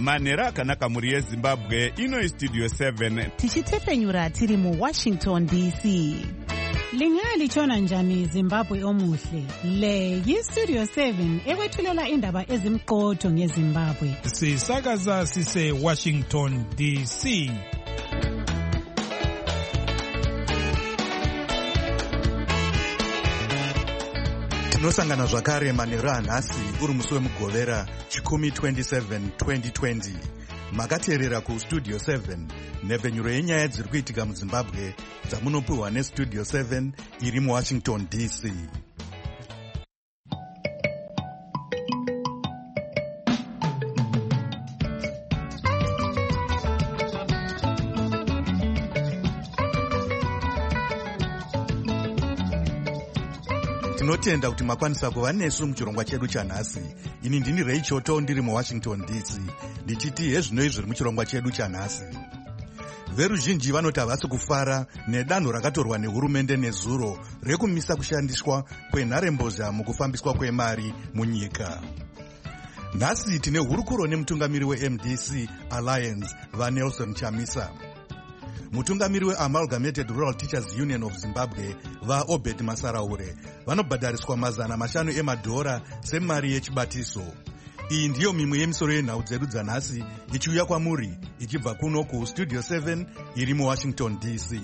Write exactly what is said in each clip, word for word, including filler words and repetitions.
Manera akanaka muri yeZimbabwe. Ino iStudio seven. Tichitefenyura tiri mu Washington D C. Lingali chona njani Zimbabwe omuhle. Le yiStudio seven ekwethulela indaba ezimqotho ngeZimbabwe. Sisakaza sise Washington D C. Tinosangana zvakare Manera nhasi uri musi wemugovera chikumi twenty-seven twenty twenty. Makateerera kuStudio seven nhepfenyuro yenyaya dziri kuitika muZimbabwe dzamunopiwa neStudio seven iri muWashington D C. Tinotenda kuti makwanisa kuva nesu muchirongwa chedu chanhasi. Ini ndini Rachel To ndiri muWashington D C ndichiti hezvinoi zviri muchirongwa chedu chanhasi. Veruzhinji vanoti havasi kufara nedanho rakatorwa nehurumende nezuro rekumisa kushandiswa kwenharembozha mukufambiswa kwemari munyika. Nhasi tine hurukuro nemutungamiri weM D C Alliance vaNelson Chamisa. Mutungamiri weAmalgamated Rural Teachers Union of Zimbabwe vaObed Masaraure vanobhadhariswa mazana mashanu emadhora semari yechibatiso. Iyi ndiyo mimwe yemisoro yenhau dzedu dzanhasi ichiuya kwamuri ichibva kuno kuStudio seven iri muWashington D C.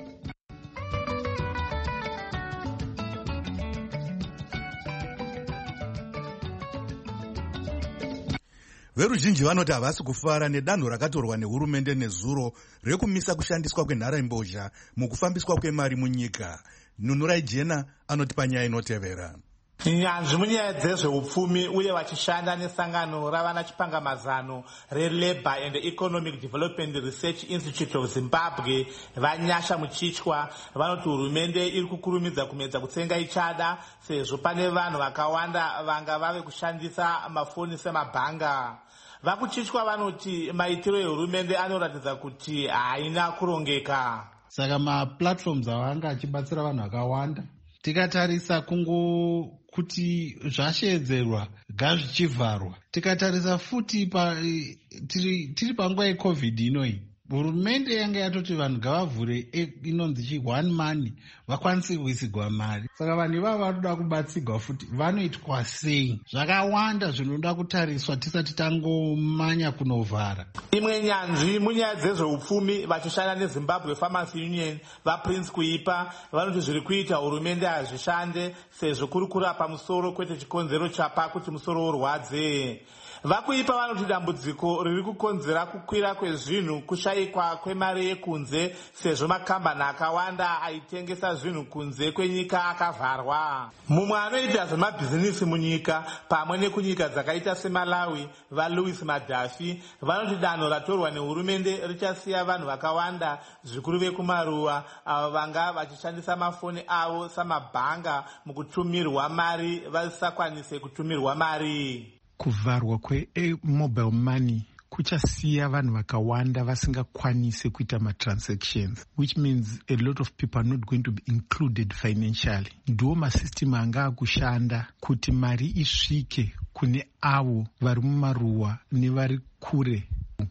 Veruzhinji vanoti havasi kufara nedanho rakatorwa nehurumende nezuro rekumisa kushandiswa kwenharembozha mukufambiswa kwemari munyika. Nunurai Jena anoti panyaya inotevera. Nyanzvi munyaya dzezveupfumi uye vachishanda nesangano ravana chipangamazano reLabour and Economic Development Research Institute of Zimbabwe vanyasha muchitya vanoti hurumende iri kukurumidza kumedza kutsenga ichada sezvo pane vanhu vakawanda vanga vave kushandisa mafoni semabhanga. Vakuchitya vanoti maitiro ehurumende anoratidza kuti haina kurongeka. Saka maplatforms avanga achibatsira vanhu vakawanda. Tikatarisa kungo kuti zvashedzerwa gazvichivharwa. Tikatarisa futi pa tiri, tiri panguva yeCovid inoi. Hurumende yanga yatoti vanhu ngavavhure inonzi chi one money vakwanise kuisigwa mari. Saka vanhu ivavo vanoda kubatsigwa futi vanoitwa sei? Zvakawanda zvinoda kutariswa tisati tangomanya kunovhara. Imwe nyanzvi munyaya dzezveupfumi vachishanda neZimbabwe Farmers Union vaPrince Kuipa vanoti zviri kuita hurumende hazvishande sezvo kuri kurapa musoro kwete chikonzero chapa kuti musoro urwadze. Vakuipa vanoti dambudziko riri kukonzera kukwira kwezvinhu kushayikwa kwemari yekunze sezvo makambani akawanda aitengesa zvinhu kunze kwenyika akavharwa. Mumwe anoita zvemabhizinisi munyika pamwe nekunyika dzakaita seMalawi vaLouis Madafi vanoti danho ratorwa nehurumende richasiya vanhu vakawanda zvikuru vekumaruwa avo vanga vachishandisa mafoni avo samabhanga mukutumirwa mari vasisakwanise kutumirwa mari. Kuvharwa kwe-mobile money kuchasiya vanhu vakawanda vasingakwanise kuita matransactions, which means a lot of people are not going to be included financially. Ndiwo masystem anga akushanda kuti mari isvike kune avo vari mumaruwa nevari kure.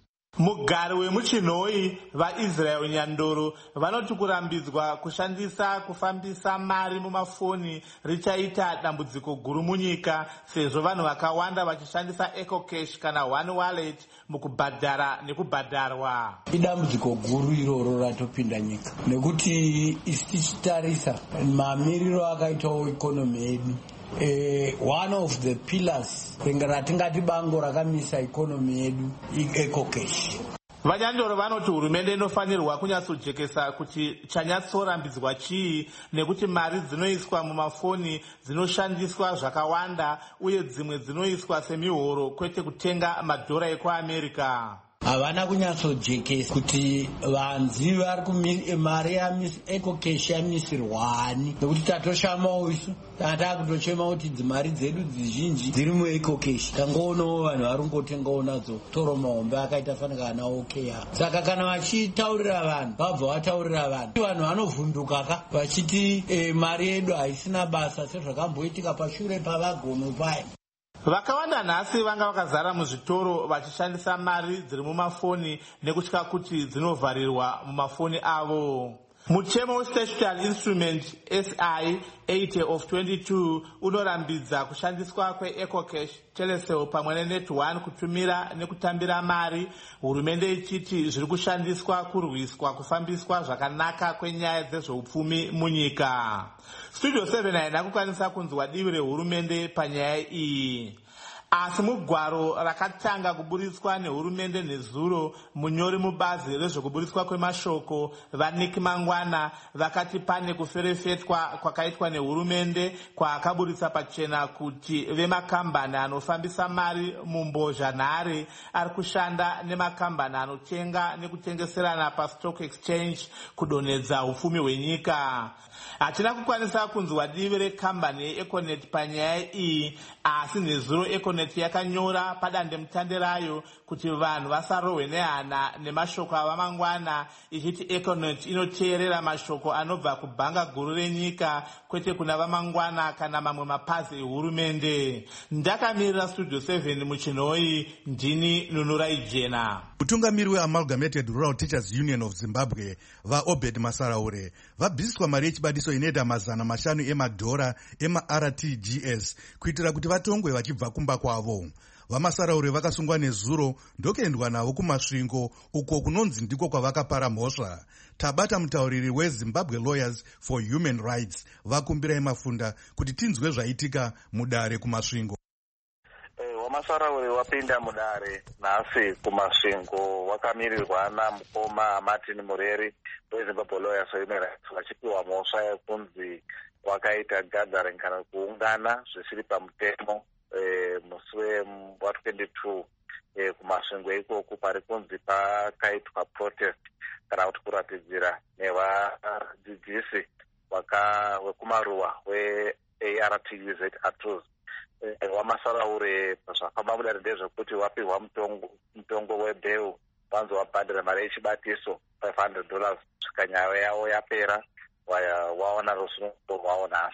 Mugari wemuchinhoi vaIsrael Nyandoro vanoti kurambidzwa kushandisa kufambisa mari mumafoni richaita dambudziko guru munyika sezvo vanhu vakawanda vachishandisa EcoCash kana One Wallet mukubhadhara nekubhadharwa. Idambudziko guru iroro ratopinda nyika nekuti isi tichitarisa mamiriro akaitawo ikonomi yedu. Uh, one of the pillars ratingati bango rakamisa ikonomi yedu EcoCash. Vanyandoro vanoti hurumende inofanirwa kunyatsojekesa kuti chanyatsorambidzwa chii nekuti mari dzinoiswa mumafoni dzinoshandiswa zvakawanda uye dzimwe dzinoiswa semihoro kwete kutenga madhora ekuAmerica. Havana kunyatsojekesa kuti vanzi vari mari yeEcoCash yamisirwani nekuti tatoshamawo isu tatakutochema kuti dzimari dzedu dzizhinji dziri muEcoCash. Tangoonawo vanhu vari kungotengawo nadzo toro mahombe akaita fanira kana OK. Saka kana vachitaurira vanhu vabva vataurira vanhu vanhu vanovhunduka ka vachiti eh, mari yedu haisina basa sezvakamboitika pashure pavagono paya. vakawanda nhasi vanga vakazara muzvitoro vachishandisa mari dziri mumafoni nekutya kuti dzinovharirwa mumafoni avo. Mutemo westatutory instrument S I eighty of twenty-two unorambidza kushandiswa kweEcocash, Telecel pamwe neNet1 kutumira nekutambira mari, hurumende ichiti zviri kushandiswa kurwiswa kufambiswa zvakanaka kwenyaya dzezveupfumi munyika. Studio seven haina kukwanisa kunzwa divi rehurumende panyaya iyi. Asi mugwaro rakatanga kuburitswa nehurumende nezuro, munyori mubazi rezvekuburitswa kwemashoko vaNick Mangwana vakati pane kuferefetwa kwakaitwa nehurumende kwaakaburitsa pachena kuti vemakambani anofambisa mari mumbozhanhare ari kushanda nemakambani anotenga nekutengeserana pastock exchange kudonhedza upfumi hwenyika. Hatina kukwanisa kunzwa divi rekambani yeEconet panyaya iyi, asi nezuro Econet yakanyora padandemutande rayo kuti vanhu vasarohwe nehana nemashoko avamangwana, ichiti Econet inoteerera mashoko anobva kubhanga guru renyika kwete kuna vamangwana kana mamwe mapazi ehurumende. Ndakamirira Studio seven muchinoi, ndini Nunurai Jena. Mutungamiri weAmalgamated Rural Teachers Union of Zimbabwe vaObed Masaraure vabvisiswa mari yechibadiso inoita mazana mashanu emadhora ema-R T G S kuitira kuti vatongwe vachibva kumba kwavo. VaMasaraure vakasungwa nezuro ndokuendwa navo kumasvingo uko kunonzi ndiko kwavakapara mhosva. Tabata mutauriri weZimbabwe Lawyers for Human Rights vakumbira Mafunda kuti tinzwe zvaitika mudare kumasvingo. Masaraure wapinda mudare nhasi kumasvingo wakamirirwa namukoma Martin Mureri weZimbabwe Lawyers for Human Rights vachipiwa mhosva yekunzi wakaita gathering kana kuungana zvisiri pamutemo e, musi wa twenty-two e, kumasvingo ikoko pari kunzi pakaitwa protest kana kuti kuratidzira nevadzidzisi wekumaruwa we-A R T U Z Atos. VaMasaraure zvafamba mudare ndezvekuti wapihwa mutongo mutongo webheu vanzi wabhadhira mari yechibatiso five hundred dollars kusvika nyaya yavo yapera waona rusununguko rwavo nhasi.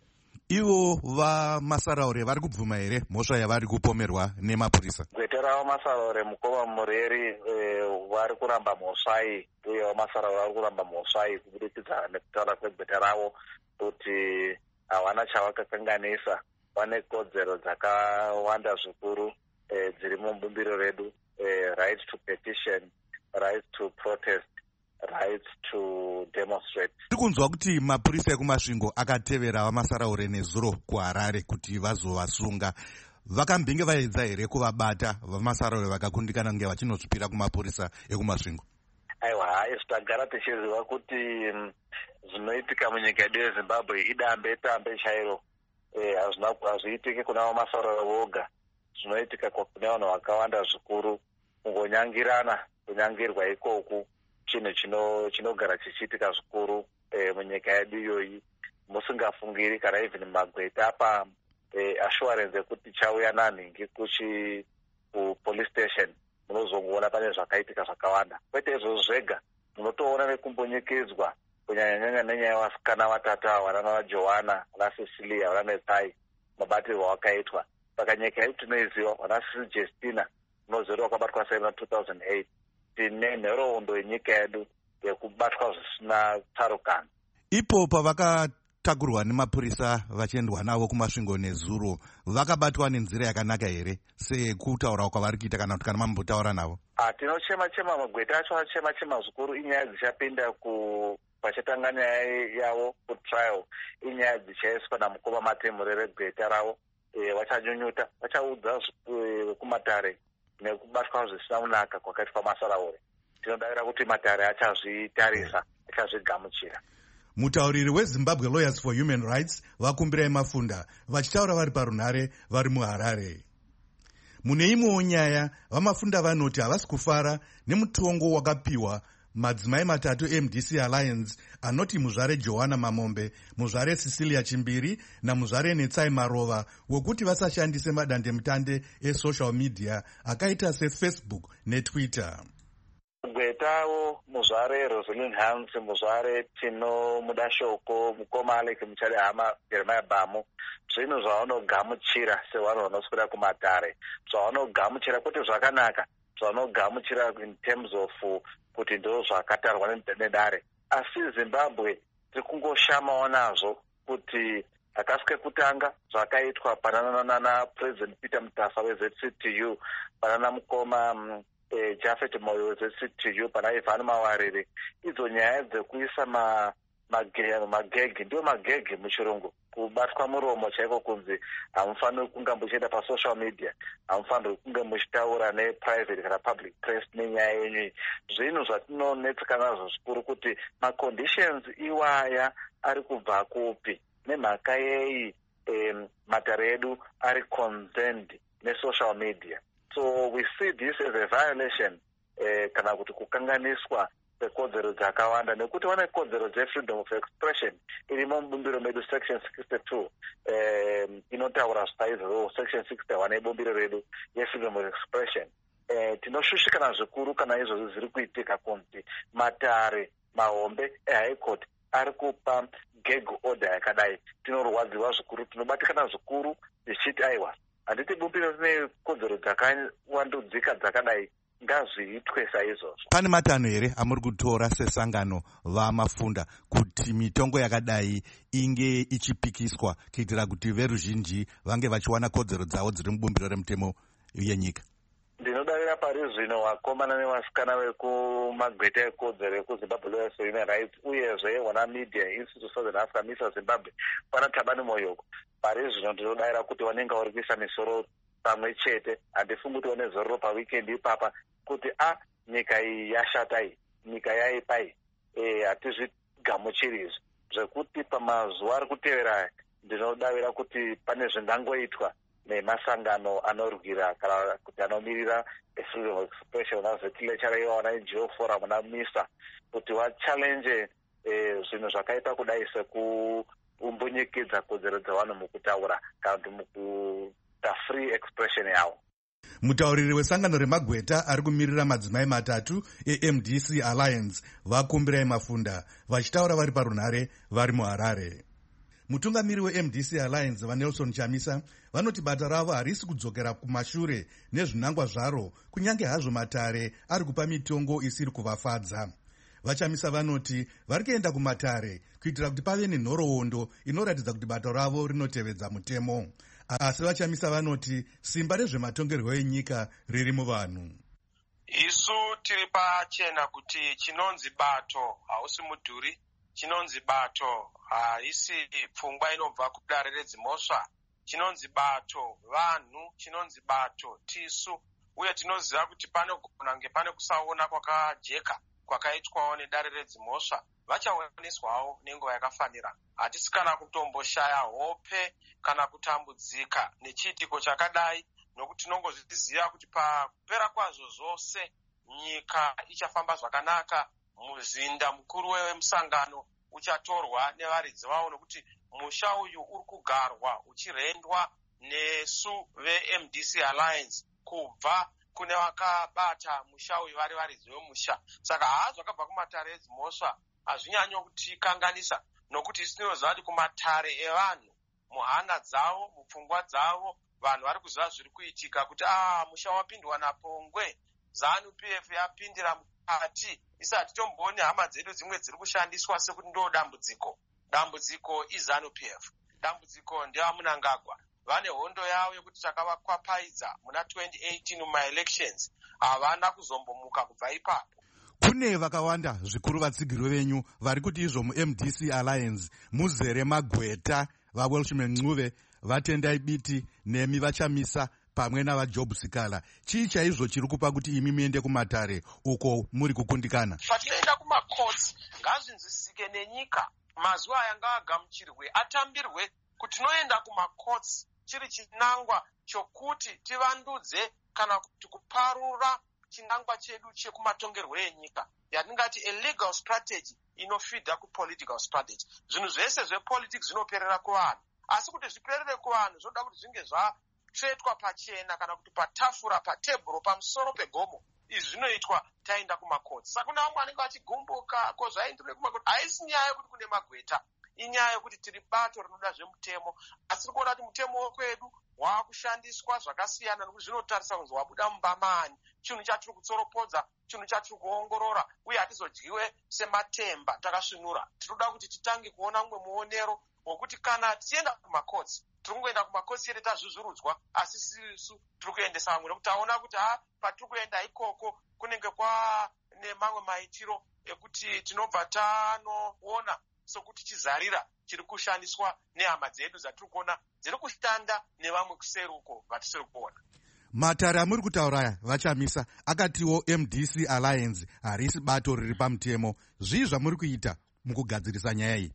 Ivo vaMasaraure vari kubvuma here mhosva yavari kupomerwa nemapurisa? Gwete ravaMasaraure mukoma Mureri vari kuramba mhosva iyi, uye vaMasaraure vari kuramba mhosva iyi kubudikidza nekutaura kwegwete ravo kuti havana chavakakanganisa. Pane kodzero dzakawanda zvikuru eh, dziri mubumbiro redu, eh, right to petition, right to protest, right to demonstrate. Tiri kunzwa kuti mapurisa ekumasvingo akatevera vaMasaraure nezuro kuHarare kuti vazovasunga. Vakambenge vaedza here kuvabata vaMasaraure vakakundikana kunge vachinozvipira kumapurisa ekumasvingo? Aiwa, hayi tagara tichiziva kuti zvinoitika munyika yedu yeZimbabwe idambe tambe chairo. Hazviitiki kuna vaMasaraure voga, zvinoitika kune vanhu vakawanda zvikuru. Kungonyangirana kunyangirwa ikoku chinhu chinogara chichiitika zvikuru munyika yedu iyoyi, musingafungiri kana even magweta apa assurance yekuti chauya nanhingi kuchi kupolice station munozongoona pane zvakaitika zvakawanda. Kwete izvozvo zvega, munotoona nekumbonyekedzwa kunyanyanyanya nenyaya yevasikana vatatu ava vanaJohana, vanaCecilia, vanaNetsai, mabatirwo wakaitwa. Saka nyika yedu tinoiziva, vanaJustina unozero wakabatwa sei muna two thousand eight. Tine nhoroondo yenyika yedu yekubatwa zvisina tsarukano. Ipo pavakatakurwa nemapurisa vachiendwa navo kumasvingo nezuro, vakabatwa nenzira yakanaka here sekutaura kwavari kuita kana kuti kana mambotaura navo? Tinochema chema magweta acho achema chema zvikuru. Inyaya dzichapinda ku pachatanga nyaya yavo kutrial, inyaya dzichaiswa namukoma Martin Mureri gweta ravo. E, vachanyunyuta vachaudza kumatare nekubatwa zvisina kunaka kwakaitwa Masaraure. Tinodavira kuti matare achazvitarisa, achazvigamuchira. Mutauriri weZimbabwe Lawyers for Human Rights vakumbira Mafunda vachitaura vari parunhare vari muHarare. Mune imwewo nyaya, vaMafunda vanoti havasi kufara nemutongo wakapiwa madzimai matatu M D C Alliance anoti muzvare Johanna Mamombe, muzvare Cecilia Chimbiri namuzvare Netsai Marova wokuti vasashandise madandemutande esocial media akaita seFacebook neTwitter. taitawo muzvare Rosalind Hans, muzvare Tino Mudashoko, mukoma Alex Muchare Hama, Jeremiah Bamu, zvinhu zvavanogamuchira sevanhu vanoswera kumatare, zvavanogamuchira kuti zvakanaka, zvavanogamuchira in terms of kuti ndo zvakatarwa nedare. Asi Zimbabwe tiri kungoshamawo nazvo kuti akasike kutanga zvakaitwa panana na President Peter Mutasa we-Z C T U, panana mukoma um, eh, Jafet Moyo we-Z C T U, pana Ivan Mawarire, idzo nyaya dzekuisa ma magegi magegi ndio magegi muchirungu, kubatwa muromo chaiko kunzi hamufaniri kunge muchienda pasocial media, hamufaniri kunge muchitaura neprivate kana public press nenyaya yenyu. Zvinhu zvatinonetseka nazvo zvikuru kuti maconditions iwaya ari kubva kupi, nemhaka yei um, matare edu ari concerned nesocial media. So we see this as a violation eh, kana kuti kukanganiswa kwekodzero dzakawanda, nekuti vane kodzero dze-freedom of expression irimo mubumbiro medu section sixty-two um, inotaura zvaizvo section sixty-one yebumbiro redu ye-freedom of expression. Eh, tinoshushikana zvikuru kana izvozvo zviri kuitika kunzi matare mahombe ehigh court ari kupa gag order yakadai. Tinorwadziwa zvikuru, tinobatikana zvikuru tichiti aiwa, handiti bumbiro rine kodzero dzakawandudzika dzakadai, ngazviitwe saizvozvo. Pane matanho here amuri kutora sesangano vamafunda kuti mitongo yakadai inge ichipikiswa kuitira kuti veruzhinji vange vachiwana kodzero dzavo dziri mubumbiro remutemo yenyika? Ndinodavira pari zvino vakomana nevasikana vekumagweta ekodzero ekuZimbabwe Lawyers for Human Rights uyezve wana Media Institute Southern Africa MISA Zimbabwe pana Thabani Moyoko. Pari zvino ndinodavira kuti vanenge vari kuisa misoro pamwe chete, handifungi kuti vane zororo paweekend ipapa kuti a nyika iyi yashata iyi, nyika yaipa iyi, e, hatizvigamuchiri izvi zvekuti pamazuva ari kutevera ndinodavira kuti pane zvingangoitwa nemasangano anorwira kana kuti anomirira freedom of expression, vanazetlecture ivo vana N G O forum na MISA kuti vachallenge eh, zvinhu zvakaita kudai sekuumbunyikidza kodzero dzavanhu mukutaura kana kuti mukuita free expression yavo. Mutauriri wesangano remagweta ari kumirira madzimai matatu e-M D C Alliance vakumbirai mafunda vachitaura vari parunhare vari muHarare. Mutungamiri we-M D C Alliance vaNelson Chamisa vanoti bata ravo harisi kudzokera kumashure nezvinangwa zvaro kunyange hazvo matare ari kupa mitongo isiri kuvafadza. Vachamisa vanoti vari kuenda kumatare kuitira kuti pave nenhoroondo inoratidza kuti bata ravo rinotevedza mutemo. Asi Vachamisa vanoti simba rezvematongerwo enyika riri muvanhu. Isu tiri pachena kuti chinonzi bato hausi mudhuri, chinonzi bato haisi pfungwa inobva kudare redzimhosva, chinonzi bato vanhu, chinonzi bato tisu, uye tinoziva kuti panogona kunge pane kusaona kwakajeka kwakaitwawo nedare redzimhosva. Vachaoneswawo nenguva yakafanira. Hatisi kana kutomboshaya hope kana kutambudzika nechiitiko chakadai, nokuti tinongozviziva kuti pakupera kwazvo zvose nyika ichafamba zvakanaka, muzinda mukuru wemusangano uchatorwa nevaridzi vavo, nokuti musha uyu uri kugarwa uchirendwa nesu ve-M D C Alliance kubva kune vakabata musha uyu vari varidzi vemusha. Saka haa zvakabva kumatare edzimhosva hazvinyanyo kutikanganisa, nokuti isi tinoziva kuti kumatare evanhu, muhana dzavo, mupfungwa dzavo, vanhu vari kuziva zviri kuitika kuti ah musha wapindwa napongwe, ZANU P F yapindira mukati. Isi hatitombooni hama dzedu dzimwe dziri kushandiswa sekuti ndo dambudziko. Dambudziko iZANU P F, dambudziko ndevaMunangagwa. Vane hondo yavo yekuti takavakwapaidza muna twenty eighteen mumaelections, havana kuzombomuka kubva ipapo. Kune vakawanda zvikuru vatsigiro venyu vari kuti izvo mu-M D C Alliance muzere magweta vaWelshman Ncube, vaTendai Biti nemi Vachamisa pamwe navaJob Sikala. Chii chaizvo chiri kupa kuti imi muende kumatare uko muri kukundikana? Patinoenda kumakotsi ngazvinzwisike nenyika, mazuva aya ngaagamuchirwe, atambirwe kuti tinoenda kumakotsi chiri chinangwa chokuti tivandudze kana kuti kuparura chinangwa chedu chekumatongerwo enyika, yatingati a legal strategy inofidha kupolitical strategy. Zvinhu zvese zvepolitics zvinoperera kuvanhu, asi kuti zviperere kuvanhu zvoda kuti zvinge zvatsvetwa pachena kana kuti patafura, patebhuro, pamusoro pegomo, izvi zvinoitwa taenda kumakotsi. Saka kuna vamwe vanenge vachigumbuka ko zvaindire kumakotsi. Haisi nyaya yekuti kune magweta, inyaya yekuti tiri bato rinoda zvemutemo, asi tiri kuona kuti mutemo wekwedu waakushandiswa zvakasiyana nokuti zvinotarisa kunzi wabuda mumbamani, chinhu chatiri kutsoropodza, chinhu chatiri kuongorora, uye hatizodyiwe sematemba takasvinura. Tinoda kuti titange kuona mumwe muonero wokuti kana tichienda kumakotsi tiri kungoenda kumakotsi chete tazvuzvurudzwa, asi sisu tiri kuendesa vamwe nokuti taona kuti ha patiri kuenda ikoko kunenge kwane mamwe maitiro ekuti tinobva tanoona sokuti chizarira chiri kushandiswa nehama dzedu dzatiri kuona dziri kushanda nevamwe kuseri uko vatisiri kuona. Matare amuri kutaura vachamisa akatiwo M D C Alliance harisi bato riri pamutemo. Zvii zvamuri kuita mukugadzirisa nyaya iyi?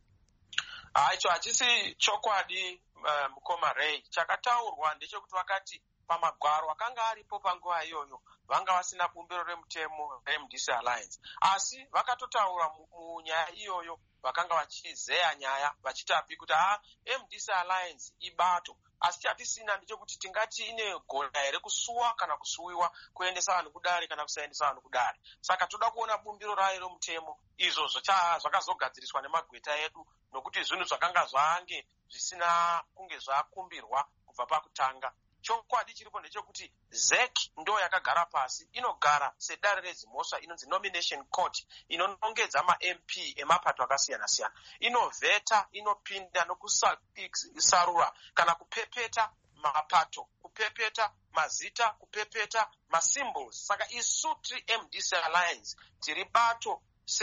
Icho hachisi chokwadi mukoma Ray. Chakataurwa ndechekuti vakati pamagwaro akanga aripo panguva iyoyo vanga vasina bumbiro remutemo M D C Alliance, asi vakatotaura munyaya iyoyo vakanga vachizeya nyaya vachitapi kuti ha M D C Alliance ibato, asi chatisina ndechekuti tingati ine gona here kusuwa kana kusuwiwa kuendesa vanhu kudare kana kusaendesa vanhu kudare. Saka toda kuona bumbiro rayo remutemo izvo zvakazogadziriswa nemagweta edu, nokuti zvinhu zvakanga zvange zvisina kunge zvakumbirwa kubva pakutanga. Chokwadi chiripo ndechekuti Z E C ndo yakagara pasi, inogara sedare redzimhosva inonzi nomination court, inonongedza ma-M P emapato akasiyana siyana, inovheta, inopinda nokusarura kana kupepeta mapato, kupepeta mazita, kupepeta masymbols. Saka isu tiri M D C Alliance tiri bato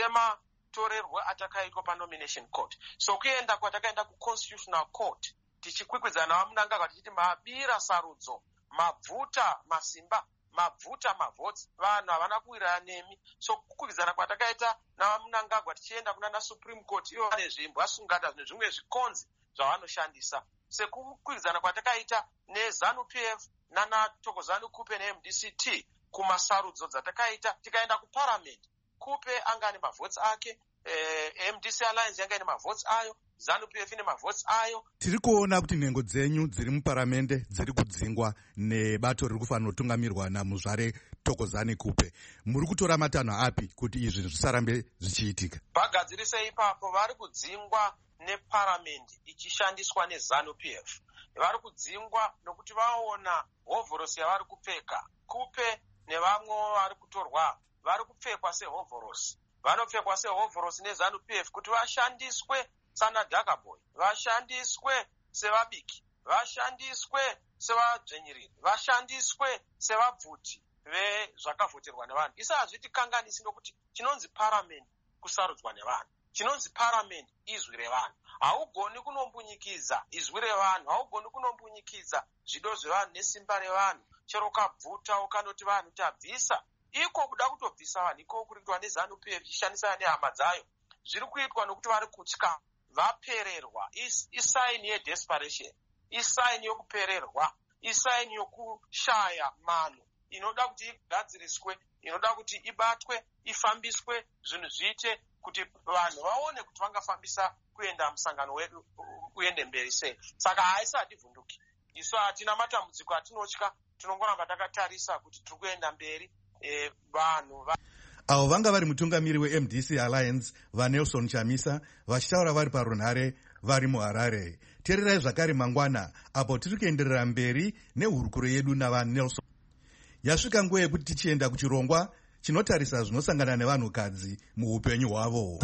sematorerwe atakaitwa panomination court. So kuenda kwatakaenda kuconstitutional court tichikwikwidzana vamunangagwa tichiti mabira sarudzo, mabvuta masimba, mabvuta mavhotsi, vanhu havana kuwirana nemi. So kukwikwidzana kwatakaita navamunangagwa tichienda kuna naSupreme Court, ivo vane zvimbwa sungata nezvimwe zvikonzi zvavanoshandisa. Sekukwikwidzana kwatakaita neZANU P F nanaThokozani Kupe ne-M D C T kumasarudzo dzatakaita, tikaenda kuparliament, Kupe anga ane mavhotsi ake, eh, M D C Alliance yanga ine mavhotsi ayo, ZANU P F ine mavhotsi ayo. Tiri kuona kuti nhengo dzenyu dziri muparamende dziri kudzingwa nebato riri kufanira kutungamirwa namuzvare Thokozani Kupe. Muri kutora matanho api kuti izvi zvisarambe zvichiitika? Vagadzirise ipapo vari kudzingwa neparamende ichishandiswa neZANU P F. Vari kudzingwa nokuti vaona hovhorosi yavari kupfeka. Kupe nevamwe vari kutorwa vari kupfekwa sehovhorosi. Vanopfekwa sehovhorosi neZANU P F kuti vashandiswe sana Dhakaboy, vashandiswe sevabiki, vashandiswe sevadzvenyiriri, vashandiswe sevabvuti vezvakavhoterwa nevanhu. Isa hazvitikanganisi nokuti chinonzi parliament kusarudzwa nevanhu, chinonzi parliament izwi revanhu. Haugoni kunombunyikiza izwi revanhu, haugoni kunombunyikiza zvido zvevanhu nesimba revanhu. Chero ukabvuta ukanoti vanhu tabvisa, iko kuda kutobvisa vanhu, iko kuri kuitwa neZANU P F ichishandisa nehama dzayo. Zviri kuitwa nokuti vari kutya, vapererwa. Isaini yedesperation, isaini yokupererwa, isaini yokushaya mano inoda kuti igadziriswe, inoda kuti ibatwe, ifambiswe, zvinhu zviite kuti vanhu vaone kuti vangafambisa kuenda musangano wedu uende mberi sei. Saka haisi hativhunduki. Isu hatina matambudziko atinotya, tinongoramba takatarisa kuti tiri kuenda mberi. E, vanhu va... avo vanga vari mutungamiri we-M D C Alliance vaNelson Chamisa vachitaura vari parunhare vari muHarare. Teererai zvakare mangwana apo tiri kuenderera mberi nehurukuro yedu navaNelson. Yasvika nguva yekuti tichienda kuchirongwa chinotarisa zvinosangana nevanhukadzi muupenyu hwavo.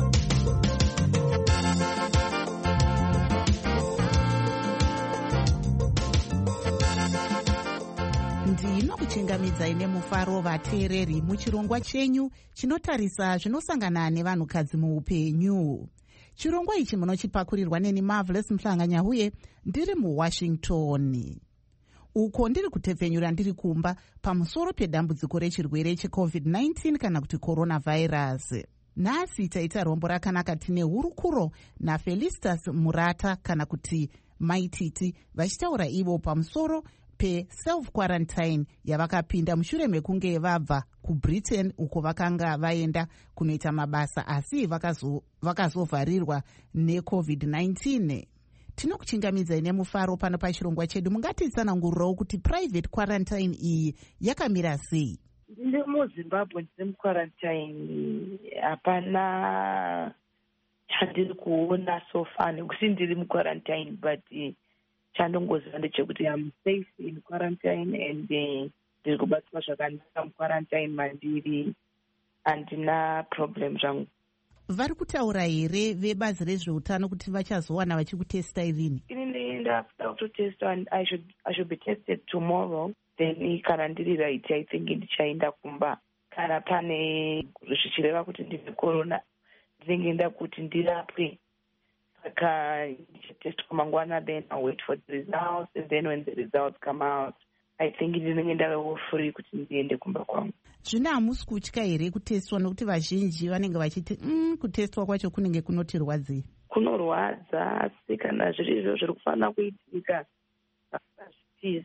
ndinokuchingamidzai nemufaro vateereri muchirongwa chenyu chinotarisa zvinosangana nevanhukadzi muupenyu. Chirongwa ichi munochipakurirwa neni Marvelous Mhlanganya uye ndiri muWashington, uko ndiri kutepfenyura ndiri kumba pamusoro pedambudziko rechirwere checovid nineteen kana kuti coronavirus. Nhasi taita rombo rakanaka tine hurukuro naFelicitas Murata kana kuti Maititi vachitaura ivo pamusoro pe-self-quarantine yavakapinda mushure mekunge vabva kuBritain uko vakanga vaenda kunoita mabasa asi vakazovharirwa vakazo necovid nineteen. Tinokuchingamidzai nemufaro pano pachirongwa chedu. Mungatitsanangurirawo kuti private quarantine iyi yakamira sei? ndiri muzimbabwe ndiri muquarantine hapana chandiri kuona so far nekuti ndiri muquarantine but chandongoziva ndechekuti am safe in quarantine and ndiri kubatsirwa zvakanaka muquarantine mandiri handina problem zvangu. Vari kutaura here vebazi rezveutano kuti vachazowana vachikutestai rini? Ini ndakuda kutotestwa and I should, I should be tested tomorrow. Then kana ndiri right I think ndichaenda kumba. Kana pane zvichireva kuti ndine corona ndinenge nda kuti ndirapwe. Saka ndichatestwa mangwana, then I'll wait for the results, and then when the results come out I think ndinenge ndava free kuti ndiende kumba kwangu. Zvino hamusi kutya here kutestwa nekuti vazhinji vanenge vachiti mm, kutestwa kwacho kunenge kunoti rwadzei? Kunorwadza asi kana zviri izvo zviri kufanira kuitika hazvitizi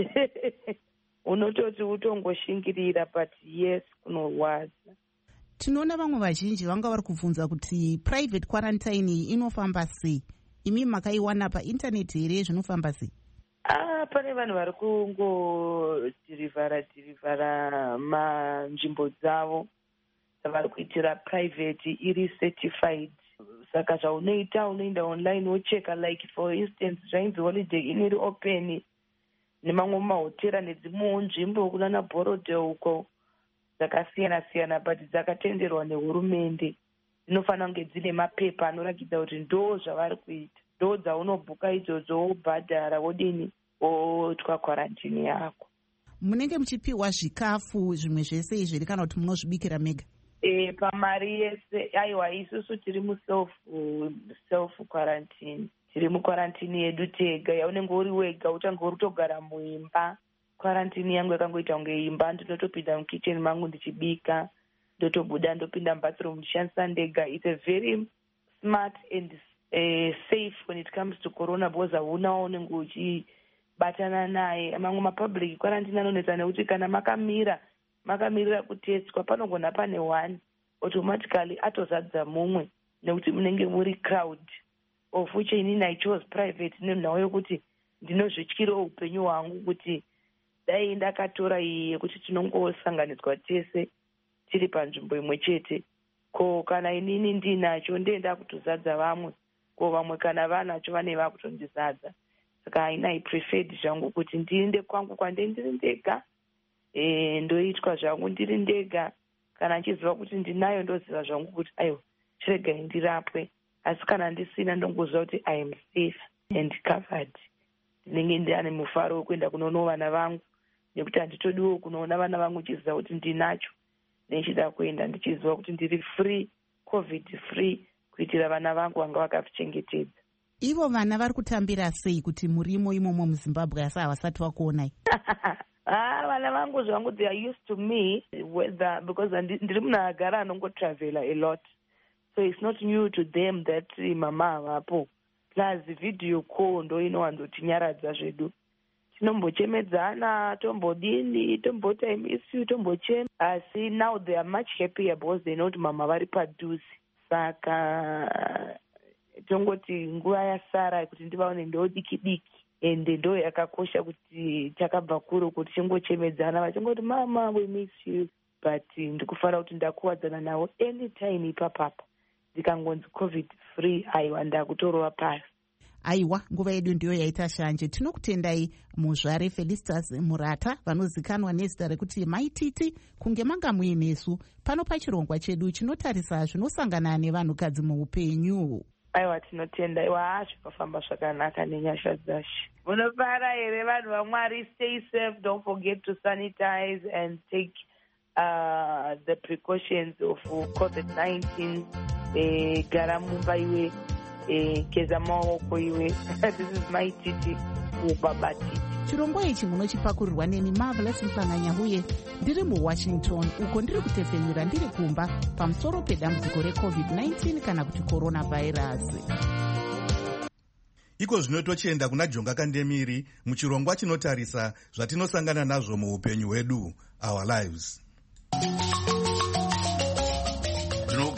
unototi utongoshingirira but yes kunorwadza. Tinoona vamwe vazhinji vanga vari kubvunza kuti private quarantine inofamba sei. Imi makaiwana paintaneti here zvinofamba sei? Ah, pane vanhu vari kungodhirivhara dhirivhara manzvimbo dzavo vari kuitira private iri certified. Saka zvaunoita unoenda online wocheka, like for instance zvainzi holiday inn iri open nemamwe mahotera nedzimwewo nzvimbo kunana Borodhe uko dzakasiyana siyana but dzakatenderwa nehurumende dzinofanira kunge dzine mapepa anoratidza kuti ndo zvavari kuita, ndo dzaunobhuka idzodzo wobhadhara wodini wotwa quarantine yako. Munenge muchipiwa zvikafu zvimwe zvese izvi kana kuti munozvibikira mega? E, pamari yese. Aiwa, isusu tiri mu self self quarantine, tiri mu quarantine yedu tega yaunenge uri wega, uchange uri kutogara muimba. Quarantine yangu yakangoita kunge imba, ndinotopinda mukitchen mangu ndichibika, ndotobuda ndopinda mubathroom ndishandisa ndega. It's a very smart and uh, safe when it comes to corona because hauna unenge uchibatana naye. Mamwe mapublic quarantine anonetsa nekuti kana makamira makamirira kutestwa panogona pane one automatically atozadza mumwe nekuti munenge muri crowd. Of which inini I chose private nenhau yokuti ndinozvityirawo upenyu hwangu kuti dai ndakatora iyi yekuti tinongosanganidzwa tese tiri panzvimbo imwe chete, ko kana inini ndinacho ndenda kutozadza vamwe, ko vamwe kana vanacho vane vakutondizadza. Saka haina I preferred zvangu kuti ndiende kwangu kwande ndiri ndega, e, ndoitwa zvangu ndiri ndega. Kana nchiziva kuti ndinayo ndoziva zvangu kuti ayo chiregai ndirapwe, asi kana ndisina ndongoziva kuti I am safe and covered. Ndinenge ndane mufaro wekuenda kunoona vana vangu nekuti handitodiwo kunoona vana vangu ndichiziva kuti ndinacho, nechida kuenda ndichiziva kuti ndiri free, covid free, kuitira vana vangu vanga vakazvichengetedza. Ivo vana vari kutambira sei kuti murimo imomo muZimbabwe asi havasati vakuonai? Ah, vana vangu zvangu they are used to me whether because ndiri munhu agara anongotravela a lot, so it's not new to them that mama havapo. Plus video call ndo inowanzotinyaradza zvedu, tinombochemedzana tombodini tomboti I miss you tombochema, asi now they are much happier because they know kuti mama vari padhuze. Saka tongoti nguva yasara kuti ndivaone ndo diki diki, ende ndo yakakosha kuti takabva kuro kuti tingochemedzana vachingoti mama we miss you, but ndikufanira kuti ndakuwadzana navo anytime ipapapa ndikangonzi covid free, aiwa ndakutorova pasi. Aiwa, nguva yedu ndiyo yaita shanje. Tinokutendai muzvare Felicitas Murata vanozikanwa nezita rekuti maititi kunge manga muinesu pano pachirongwa chedu chinotarisa zvinosangana nevanhukadzi muupenyu. Aiwa, tinotenda. Iwa zvakafamba zvakanaka nenyasha dzashe. Munofara here vanhu vaMwari, stay safe, don't forget to sanitize and take uh, the precautions of covid nineteen. Eh, gara mumba iwe, eh, geza maoko iwe. This is my titi ubabati. Chirongwa ichi munochipakurirwa neni Marvelous Msanganyahuye ndiri muWashington, uko ndiri kutepfenyura ndiri kumba pamusoro pedambudziko recovid nineteen kana kuti coronavirus. Iko zvino tochienda kuna Jonga Kandemiri muchirongwa chinotarisa zvatinosangana nazvo muupenyu hwedu, our lives.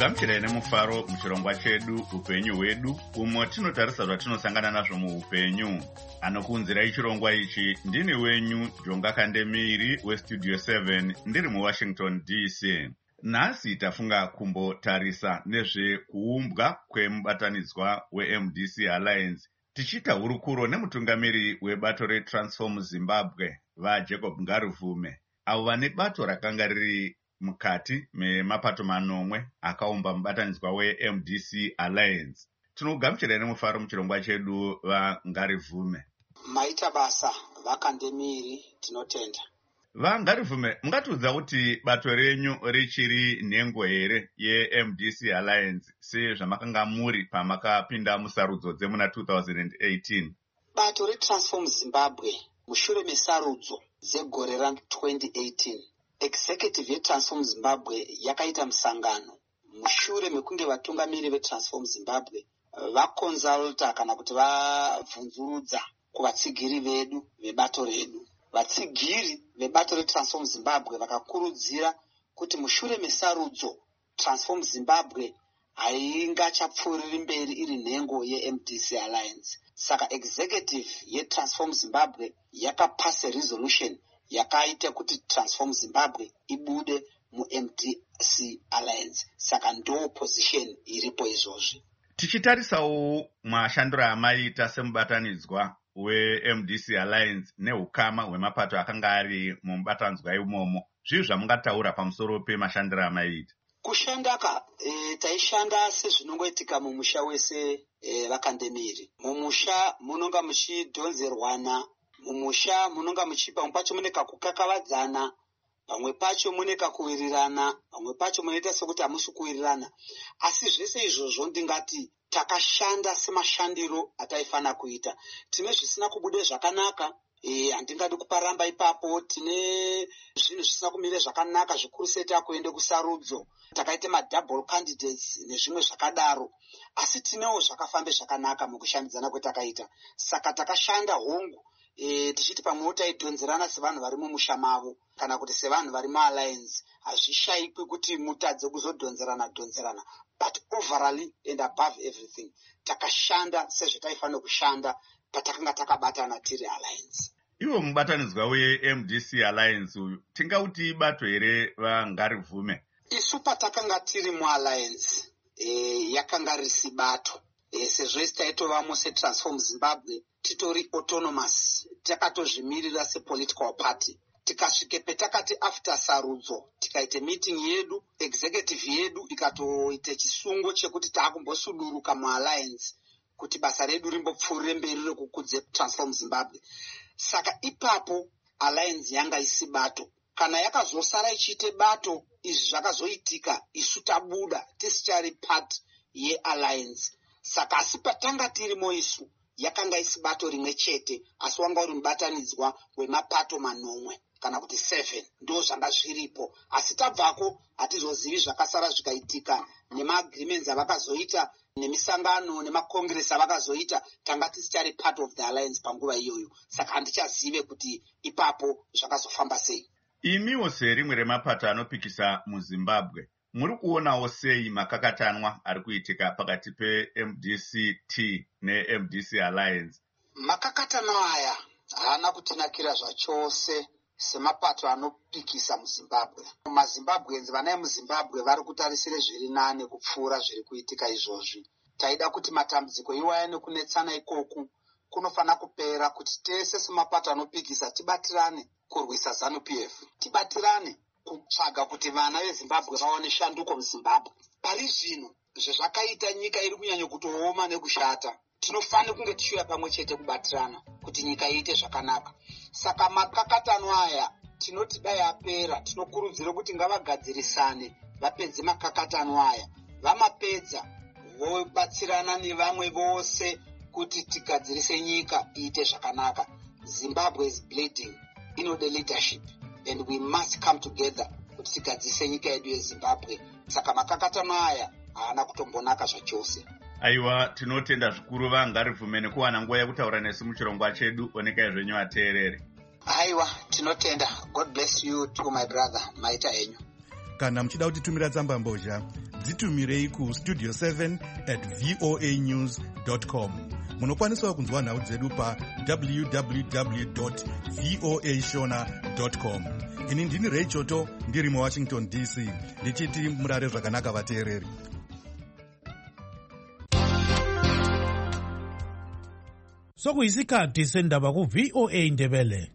tinogamuchirai nemufaro muchirongwa chedu upenyu hwedu, umo tinotarisa zvatinosangana nazvo muupenyu. Anokuunzirai chirongwa ichi ndini wenyu Jonga Kandemiri westudio seven ndiri muwashington D C. Nhasi tafunga kumbotarisa nezvekuumbwa kwemubatanidzwa weM D C Alliance, tichiita hurukuro nemutungamiri webato reTransform Zimbabwe vaJacob Ngaruvume, avo vane bato rakanga riri mukati memapato manomwe akaumba mubatanidzwa weM D C Alliance. Tinogamuchirai nemufaro muchirongwa chedu vaNgarivume. Maita basa vaKandemiri, tinotenda. VaNgarivume, mungatiudza kuti bato renyu richiri nhengo here yeM D C Alliance sezvamakanga muri pamakapinda musarudzo dzemuna two thousand eighteen? Bato reTransform Zimbabwe mushure mesarudzo dzegore ra twenty eighteen, executive yeTransform Zimbabwe yakaita musangano mushure mekunge vatungamiri veTransform Zimbabwe vakonzalta kana kuti vabvunzurudza kuvatsigiri vedu vebato redu. Vatsigiri vebato reTransform Zimbabwe vakakurudzira kuti mushure mesarudzo Transform Zimbabwe haingachapfuuriri mberi iri nhengo yeM D C Alliance. Saka executive yeTransform Zimbabwe yakapasa resolution yakaita kuti Transform Zimbabwe ibude muM D C Alliance. Saka ndo position iripo izvozvi. Tichitarisawo mashandiro amaita semubatanidzwa weM D C Alliance neukama hwemapato akanga ari mubatanidzwa imomo, zvii zvamungataura pamusoro pemashandiro amaita? Kushandaka e, taishanda sezvinongoitika mumusha wese e, vaKandemiri. Mumusha munonga muchidhonzerwana, mumusha munonga muchipa, pamwe pacho mune kakukakavadzana, pamwe pacho mune kakuwirirana, pamwe pacho munoita sekuti hamusi kuwirirana. Asi zvese izvozvo ndingati takashanda semashandiro ataifana kuita. Tine zvisina kubude zvakanaka, e, handingadi kuparamba ipapo. Tine zvinhu zvisina kumire zvakanaka, zvikuru sei takuende kusarudzo, takaita madouble candidates nezvimwe zvakadaro. Asi tinewo zvakafambe zvakanaka mukushandidzana kwetakaita. Saka takashanda hongu, e, tichiti pamwewo taidhonzerana sevanhu vari mumusha mavo kana kuti sevanhu vari mualliance. Hazvishayikwi kuti mutadze kuzodhonzerana dhonzerana, but overally and above everything takashanda sezvataifanira kushanda patakanga takabatana tiri alliance. Iwo mubatanidzwa weM D C Alliance uyu tingauti ibato here vaNgarivume? Isu patakanga tiri mualliance e, yakanga risi bato e, sezvo taitovamo seTransform Zimbabwe titori autonomous, takatozvimirira sepolitical party. Tikasvike petakati after sarudzo tikaite meeting yedu, executive yedu ikatoite chisungo chekuti taakumbosuduruka mualliance kuti basa redu rimbopfuurire mberi rekukudze Transform Zimbabwe. Saka ipapo alliance yanga isi bato. Kana yakazosara ichiite bato, izvi zvakazoitika, isu tabuda tisichari part yealliance. Saka asi patanga tirimo isu yakanga isi bato rimwe chete, asi wanga uri mubatanidzwa wemapato manomwe kana kuti seven, ndo zvanga zviripo. Asi tabvako hatizozivi zvakasara zvikaitika nemaagreements avakazoita nemisangano nemacongress avakazoita, tanga tisichari part of the alliance panguva iyoyo. Saka handichazive kuti ipapo zvakazofamba sei. Imiwo serimwe remapato anopikisa muZimbabwe, muri kuonawo sei makakatanwa ari kuitika pakati peM D C T neM D C Alliance? Makakatanwa aya haana kutinakira zvachose semapato anopikisa muZimbabwe. MaZimbabweans vana muZimbabwe vari kutarisire zviri nane kupfuura zviri kuitika izvozvi. Taida kuti matambudziko iwaya nekunetsana ikoku kunofana kupera, kuti tese semapato anopikisa tibatirane kurwisa ZANU P F, tibatirane kutsvaga kuti vana veZimbabwe vaone shanduko muZimbabwe. Pari zvino zvezvakaita nyika iri kunyanya kutooma nekushata, tinofanira kunge tichiuya pamwe chete kubatirana kuti nyika iite zvakanaka. Saka makakatano aya tinoti dai apera, tinokurudzira kuti ngavagadzirisane, vapedze makakatano aya. Vamapedza vobatsirana nevamwe vose kuti tigadzirise nyika iite zvakanaka. Zimbabwe is bleeding, inode leadership, and we must come together kuti tigadzirise nyika yedu yeZimbabwe. Saka makakatano aya haana kutombonaka zvachose. Aiwa, tinotenda zvikuru vaNgarivume nekuwana nguva yekutaura nesu muchirongwa chedu. Onekai zvenyu ateereri. Aiwa, tinotenda. God bless you too, my brother. Maita enyu. kana muchida kutitumira tsamba mbozha dzitumirei kustudio seven at voa news dot com. Munokwanisawo kunzwa nhau dzedu pa w w w dot voa shona dot com. Ini ndini Ray Choto ndiri muWashington D C ndichiti murare zvakanaka vateereri. Sokuyisikhathi sendaba ku V O A Ndebele.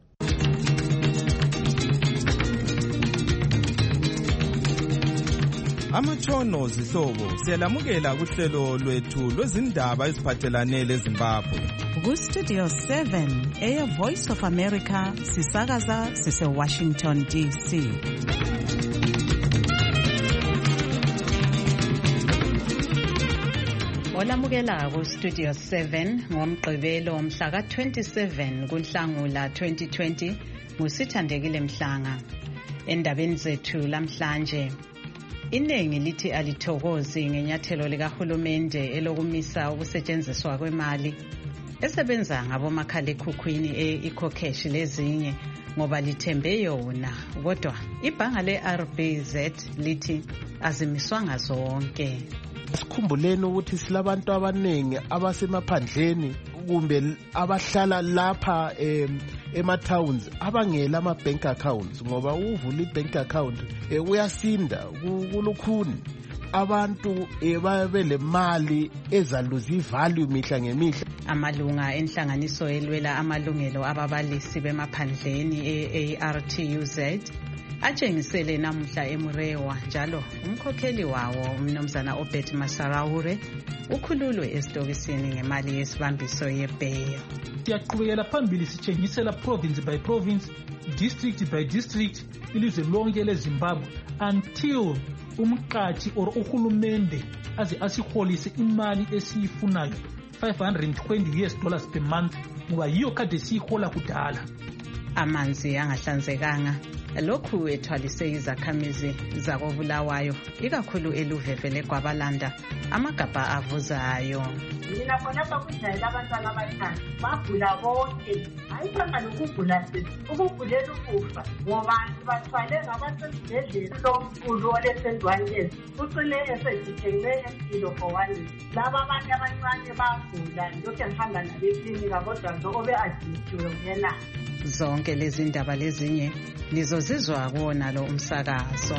Amatshono zihlobo siyalamukela kuhlelo lwethu lwezindaba eziphathelane leZimbabwe. Ku Studio seven eya Voice of America sisakaza sise Washington D C. Olamukela ku Studio seven ngomgqibelo mhla ka twenty-seven kuNhlangula twenty twenty ngusithandekile Mhlanga. Endabeni zethu lamhlanje, iningi lithi alithokozi ngenyathelo likahulumende elokumisa ukusetshenziswa kwemali esebenza ngabomakhalekhukhwini e-ecocash lezinye ngoba lithembe yona, kodwa ibhanga le-R B Z lithi azimiswanga zonke. Sikhumbuleni ukuthi silabantu abaningi abasemaphandleni kumbe abahlala lapha ema-towns abangela ama-bank accounts, ngoba uvula i-bank account uyasinda kulukhuni abantu babe le mali ezaluza ivalue mihla ngemihla. Amalunga enhlanganiso elwela amalungelo ababalisi bemaphandleni e-A R T U Z atshengisele namuhla eMurewa, njalo umkhokheli wawo umnumzana Obert Masaraure ukhululwe esitokisini ngemali yesibambiso yebeyo. Siyaqhubekela phambili sitshengisela province by province, district by district, ilizwe lonke leZimbabwe until umqathi or uhulumende aze asiholise imali esiyifunayo five hundred twenty US dollars per month, ngoba yiyo kade siyihola kudala. Amanzi angahlanzekanga lokhu ethwalise izakhamizi zakobulawayo, ikakhulu eluvevele kwabalanda amagabha avuzayo. Mina khonapha kudlayela abantwana abathathu bagula bonke, ayithanda lokugula sithi ukugulela ukufa ngoba bathwale ngabasesibhedlela somkhulu olesendwanyezi ucine esezithengele empilo for one. Laba abantu abancane bagula lokhu ngihamba nabo eklinika kodwa njengobe admitiwe kuyena. Zonke lezi ndaba lezinye nizozizwa kuwona lo umsakazo.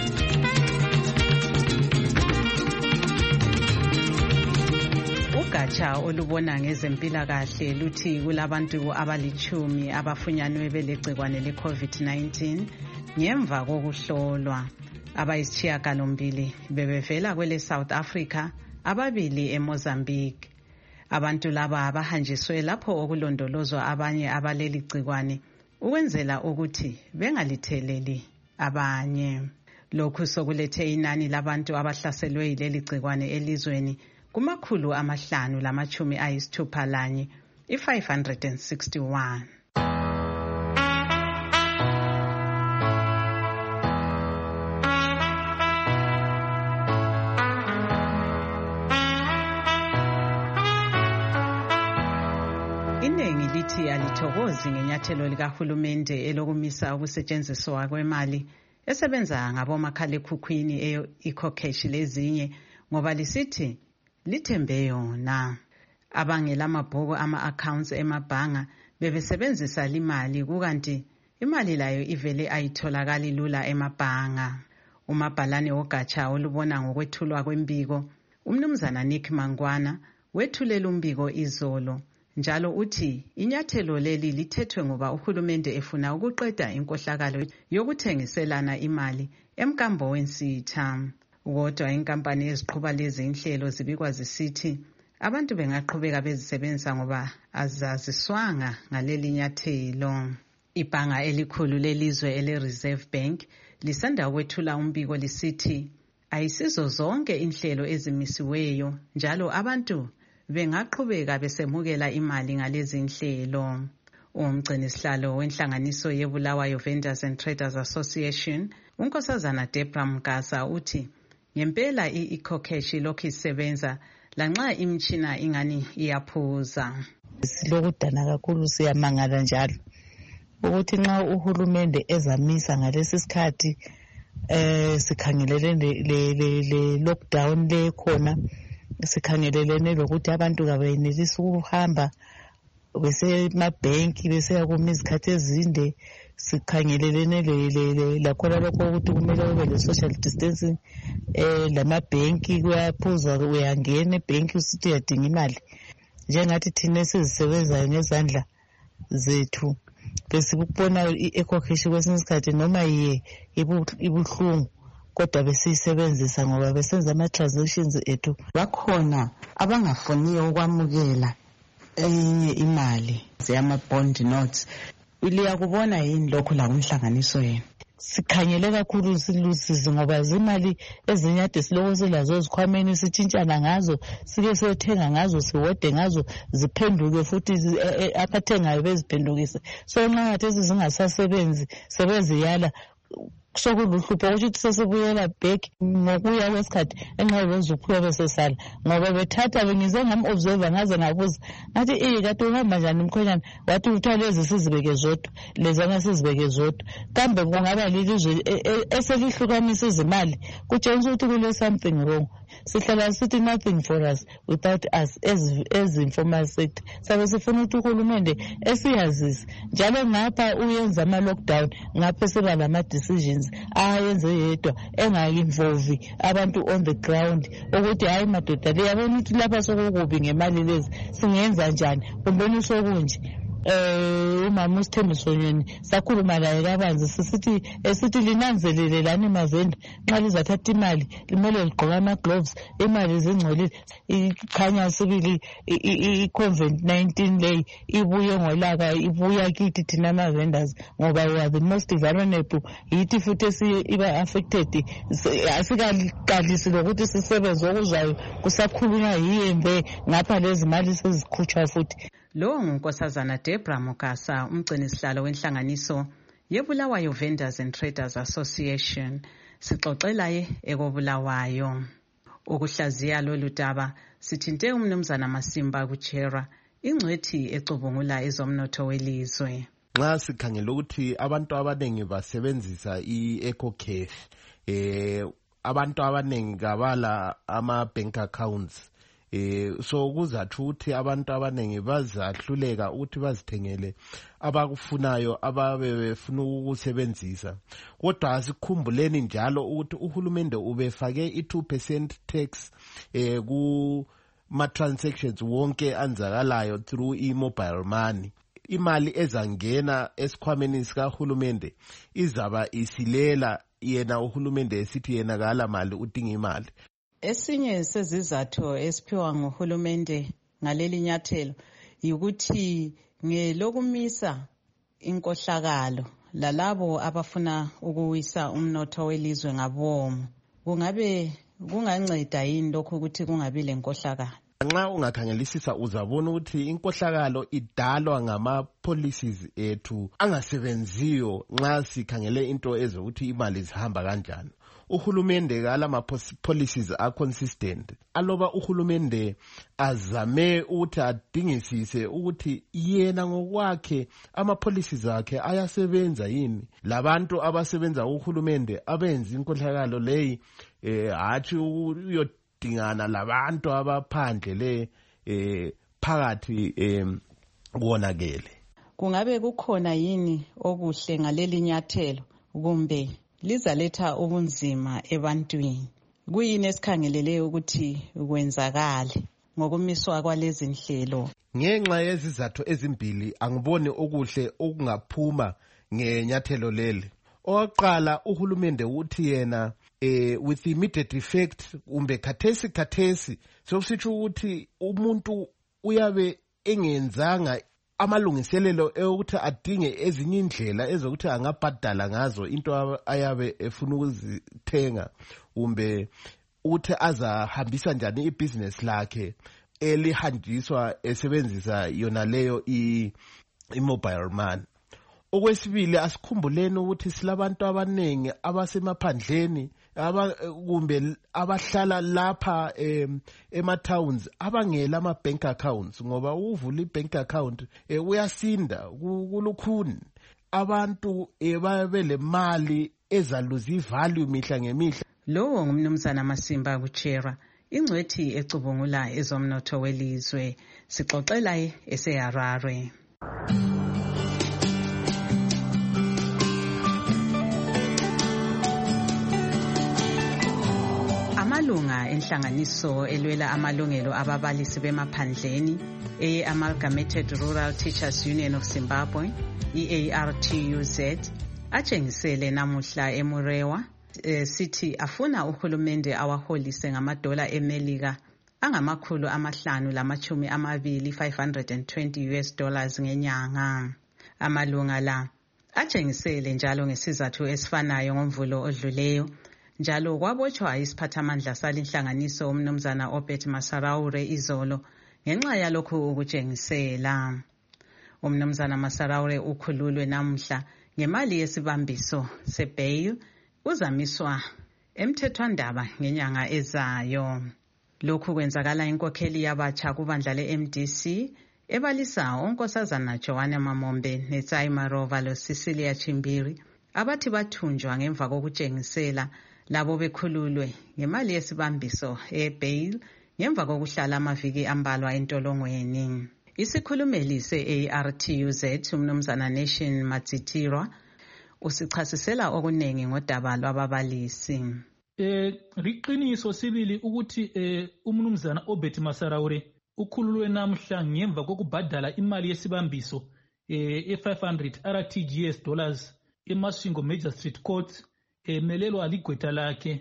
Ugatsha olubona ngezempilakahle luthi kulabantu abalichumi abafunyanwe belegcikwane le-COVID nineteen ngemva kokuhlolwa. Abayisishiyagalombili bebevela kwele South Africa, ababili eMozambique. Abantu laba abahanjiswe lapho okulondolozwa abanye abaleli gcikwane ukwenzela ukuthi bengalitheleli abanye. Lokhu sokulethe inani labantu abahlaselwe yileli gcikwane elizweni kumakhulu amahlanu lamachumi ayisithupha lanye, i-five hundred sixty-one. Iningi lithi alithokozi ngenyathelo likahulumende elokumisa ukusetshenziswa kwemali esebenza ngabomakhalekhukhwini e-ecocash lezinye ngoba lisithi lithembe yona. Abangela amabhuku ama-accounts emabhanga bebesebenzisa limali, kukanti imali layo ivele ayitholakali lula emabhanga. Umabhalane wogatsha olubona ngokwethulwa kwembiko, umnumzana Nick Mangwana, wethulela umbiko izolo, njalo uthi inyathelo leli lithethwe ngoba uhulumende efuna ukuqeda inkohlakalo yokuthengiselana imali emkambo wensitha. Kodwa inkampani eziqhuba lezi inhlelo zibikwa zisithi abantu bengaqhubeka bezisebenzisa ngoba azaziswanga ngaleli nyathelo. Ibhanga elikhulu lelizwe ele-Reserve Bank lisanda kwethula umbiko lisithi ayisizo zonke inhlelo ezimisiweyo, njalo abantu bengaqhubeka besemukela imali ngalezi inhlelo. Umgcinisihlalo wenhlanganiso yeBulawayo Vendors and Traders Association, unkosazana Debra Mgasa, uthi ngempela i-ecocash lokhu isebenza lanxa imtshina ingani iyaphuza. Silokudana kakhulu, siyamangala njalo ukuthi nxa uhulumende ezamisa ngalesi sikhathi eh sikhangelele le le le lockdown le khona, sikhangelelene lokuthi abantu kabenelisi ukuhamba bese emabhenki bese yakuma izikhathi ezinde, sikhangelelene le lakhona lokho ukuthi kumele kube le social distancing eh lamabhenki kuyaphuza uyangena ebhenki usithi uyadinga imali njengathi thina esizisebenzayo ngezandla zethu bese ukubona i-ecocash kwesinye isikhathi noma yiye ibuhlungu kodwa besiyisebenzisa ngoba besenza ama-transactions ethu. Bakhona abangafuniyo ukwamukela enye imali zeyama-bond notes. Liyakubona yini lokho la kumhlanganiso yenu? Sikhangele kakhulu silusizi ngoba zimali ezinyade siloko silazo ezikhwameni sitshintshana ngazo, sike siyothenga ngazo, siwode ngazo, ziphenduke futhi abathengayo beziphendukise. So nxa ngathi zingasasebenzi sebeziyala sokuluhlupho ukuthi sesibuyela back ngokuya kwesikhathi enxa bezuphuya besesala ngoba bethatha bengize ngam-observer ngaze ngabuza ngathi eh kade uhamba njani umkhonyana wathi uthiwa lezi sizibeke zodwa lezana sizibeke zodwa kambe kungaba lilizwe eselihlukanisa izimali kutshengisa ukuthi kule something wrong. Sihlala sithi nothing for us without us as as informal sector. Sabe sifuna ukuthi uhulumende esiyazise njalo ngapha uyenza ama lockdown ngapha seba lama decisions ayenze yedwa engainvolve abantu on the ground ukuthi hayi madoda liyabona ukuthi lapha sokukubi ngemali lezi singenza njani kumbeni sokunje. Eh umama uSithembisonyeni sakhuluma laye kabanzi sisithi esithi linanzelele lani emavenda nxa lizathatha imali limele ligqoka ama gloves, imali zingcolile, ikhanya sibili i-COVID nineteen lay ibuye ngolaka ibuya kithi thina ama vendors ngoba we are the most vulnerable, yithi futhi esiba affected. Asikaqalisi lokuthi sisebenze okuzwayo kusakhulunywa yiyembe ngapha lezi mali sezikhutshwa futhi. Lo ngunkosazana Debra Mukasa, umgcinisihlalo wenhlanganiso yeBulawayo Vendors and Traders Association. Sixoxela ye ekobulawayo. Ukuhlaziya lolu daba sithinte umnumzana Masimba kuChera, ingcwethi ecubungula ezomnotho welizwe. Nxa sikhangela ukuthi abantu abanengi basebenzisa i-ecocash, eh abantu abanengi kabala ama bank accounts. Eh so kuzathi ukuthi abantu abanengi bazahluleka ukuthi bazithengele abakufunayo ababe befuna ukusebenzisa. Kodwa asikhumbuleni njalo ukuthi uhulumende ubefake i-two percent tax eh ku ma transactions wonke anzakalayo through i-mobile money. Imali ezangena esikhwameni sikahulumende izaba isilela yena uhulumende esithi yena kala mali udinga imali. Esinye sezizathu esiphiwa nguhulumende ngaleli nyathelo ukuthi ngelokumisa inkohlakalo lalabo abafuna ukuwisa umnotho welizwe ngabomo, kungabe kunganceda yini lokho ukuthi kungabi lenkohlakalo? Nxa ungakhangelisisa uzabona ukuthi inkohlakalo idalwa ngama policies ethu angasebenziyo nxa sikhangele into ezokuthi imali zihamba kanjani. Uhulumende kalama policies are consistent. Aloba uhulumende azame ukuthi adingisise ukuthi yena ngokwakhe ama policies akhe ayasebenza yini. Labantu abasebenza uhulumende abenza inkohlakalo leyi eh athi uyodingana labantu abaphandle le eh phakathi eh konakele. Kungabe kukhona yini okuhle ngaleli nyathelo kumbe lizaletha ubunzima ebantwini? Kuyini esikhangelele ukuthi kwenzakale ngokumiswa kwalezi nhlelo? Ngenxa yezizathu ezimbili angiboni okuhle okungaphuma ngenyathelo leli. Oqala uhulumende uthi yena eh with immediate effect umbe khathesi khathesi sokusitsho ukuthi umuntu uyabe engenzanga amalungiselelo ukuthi adinge ezinye indlela ezokuthi angabhadala ngazo into ayabe efuna ukuzithenga umbe uthi azahambisa njani ibusiness lakhe elihanjiswa esebenzisa yona leyo i-mobile money. Okwesibili asikhumbuleni ukuthi silabantu abanengi abasemaphandleni aba kumbe abahlala lapha ema towns abangela ama bank accounts ngoba uvula i-bank account uyasinda kulukhuni. Abantu babe le mali ezaluza ivalue mihla ngemihla. Lowo ngumnumzana Masimba Kuchera, ingcwethi ecubungula ezomnotho welizwe. Sixoxela eseHarare. Amalunga enhlanganiso elwela amalungelo ababalisi bemaphandleni e-Amalgamated Rural Teachers Union of Zimbabwe, I A R T U Z, atshengisele namuhla eMurewa e, sithi afuna uhulumende awaholise ngamadola eMelika angamakhulu amahlanu lamachumi amabili five hundred twenty U S dollars ngenyanga. Amalunga la atshengisele njalo ngesizathu esifanayo ngomvulo odluleyo, njalo kwabotshwa isiphathamandla salinhlanganiso umnumzana Obert Masaraure izolo ngenxa yalokhu ukutshengisela. Umnumzana Masaraure ukhululwe namuhla ngemali yesibambiso sebail uzamiswa emthethwandaba ngenyanga ezayo. Lokhu kwenzakala inkokheli yabatsha kubandla le-M D C ebalisa unkosazana Joanna Mamombe neTsai Marova loCecilia Chimbiri abathi bathunjwa ngemva kokutshengisela labo bekhululwe ngemali yesibambiso ebail ngemva kokuhlala amaviki ambalwa entolongweni. Isikhulumeli se-A R T U Z umnumzana Nation Matsitirwa usichasisela okuningi ngodaba lwababalisi. Eh riqiniso sibili ukuthi eh umnumzana Obert Masaraure ukhululwe namhla ngemva kokubhadala imali yesibambiso eh e-five hundred R T G S dollars eMasvingo Magistrate Court emelelwa ligqwetha lakhe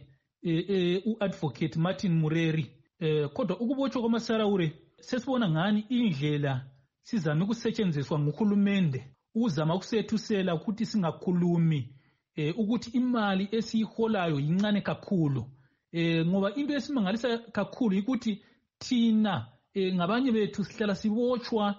eh uadvocate Martin Mureri. Eh kodwa ukubotshwa kwaMasaraure sesibona ngani indlela sizama ukusetshenziswa nguhulumende uzama ukusethusela ukuthi singakhulumi eh ukuthi imali esiyiholayo yincane kakhulu. Eh ngoba into esimangalisa kakhulu ukuthi thina eh ngabanye bethu sihlala sibotshwa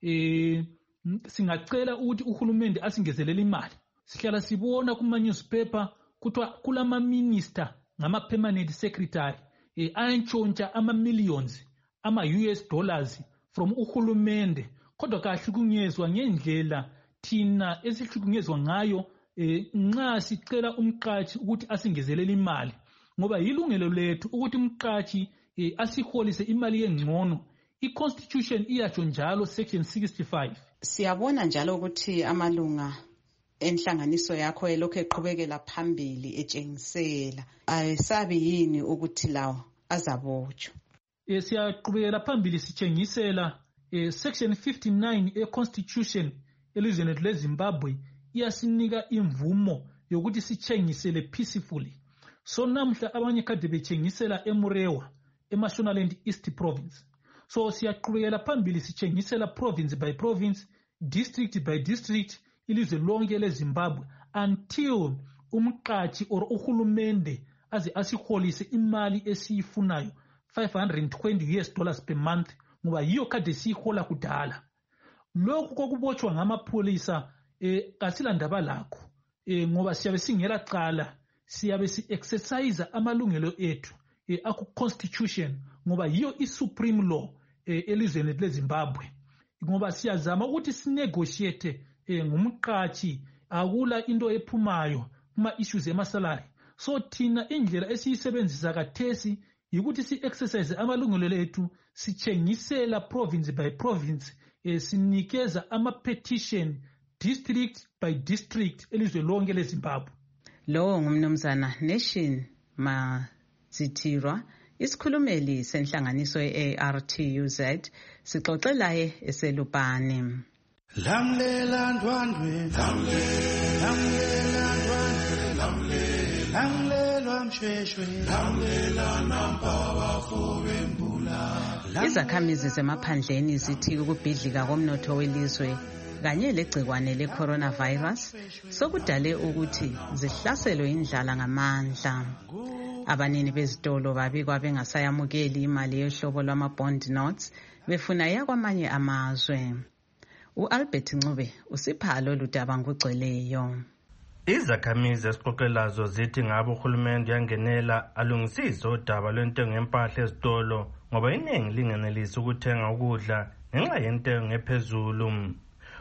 eh singacela ukuthi uhulumende asingezelele imali. Sihlala sibona kuma newspaper kuthiwa kulama minister ngama permanent secretary eh ayantshontsha ama millions ama U S dollars from uhulumende, kodwa kahlukunyezwa ngendlela thina esihlukunyezwa ngayo eh nxa sicela umqashi ukuthi asingezelele imali, ngoba yilungelo lethu ukuthi umqashi eh, asiholise imali engcono. I-Constitution iyatsho njalo section sixty-five. Siyabona njalo ukuthi amalunga enhlanganiso yakho elokhu eqhubekela phambili etshengisela ayisabi yini ukuthi lawo azabotshwa. Eh siyaqhubekela phambili sitshengisela eh, section fifty-nine e-Constitution elizweni leZimbabwe iyasinika imvumo yokuthi sitshengisele peacefully. So namhla abanye kade betshengisela eMurewa eMashonaland East Province. So siyaqhubekela phambili sitshengisela province by province, district by district ilizwe lonke leZimbabwe until umqashi or uhulumende aze asiholise imali esiyifunayo five hundred twenty U S dollars per month, ngoba yiyo kade siyihola kudala. Lokhu kokubotshwa ngamapholisa eh kasilandaba lakho eh ngoba siyabe singela cala, siyabe si exercise amalungelo ethu eh aku constitution, ngoba yiyo i supreme law eh elizweni leZimbabwe. Ngoba siyazama ukuthi sinegotiate eh ngumqashi, akula into ephumayo kuma issues emasalary. So thina indlela esiyisebenzisa kathesi yikuthi si exercise amalungelo ethu sitshengisela province by province, eh sinikeza ama petition district by district elizwe lonke leZimbabwe. Lo ngumnumzana Nation Matsitirwa, isikhulumeli senhlanganiso ye-A R T U Z, sixoxela eselupane. Lamlela ndwandwe, lamlela ndwandwe, lamlela mshweshwe, lamlela nampawa fobe mbula. Izakhamizi zemaphandleni zithi ukubhidlika komnotho welizwe kanye legcikwane le-coronavirus sokudale ukuthi zihlaselwe indlala ngamandla. Abanini bezitolo babikwa bengasayamukeli imali yohlobo lwama-bond notes befuna yakwamanye amazwe. U-Albert Ncube usipha lolu daba ngokugcweleyo. Izakhamizi esixoxelazo zithi ngabe uhulumende yangenela alungisize udaba lwentengo yempahla ezitolo ngoba iningi lingenelisi ukuthenga ukudla ngenxa yentengo ephezulu.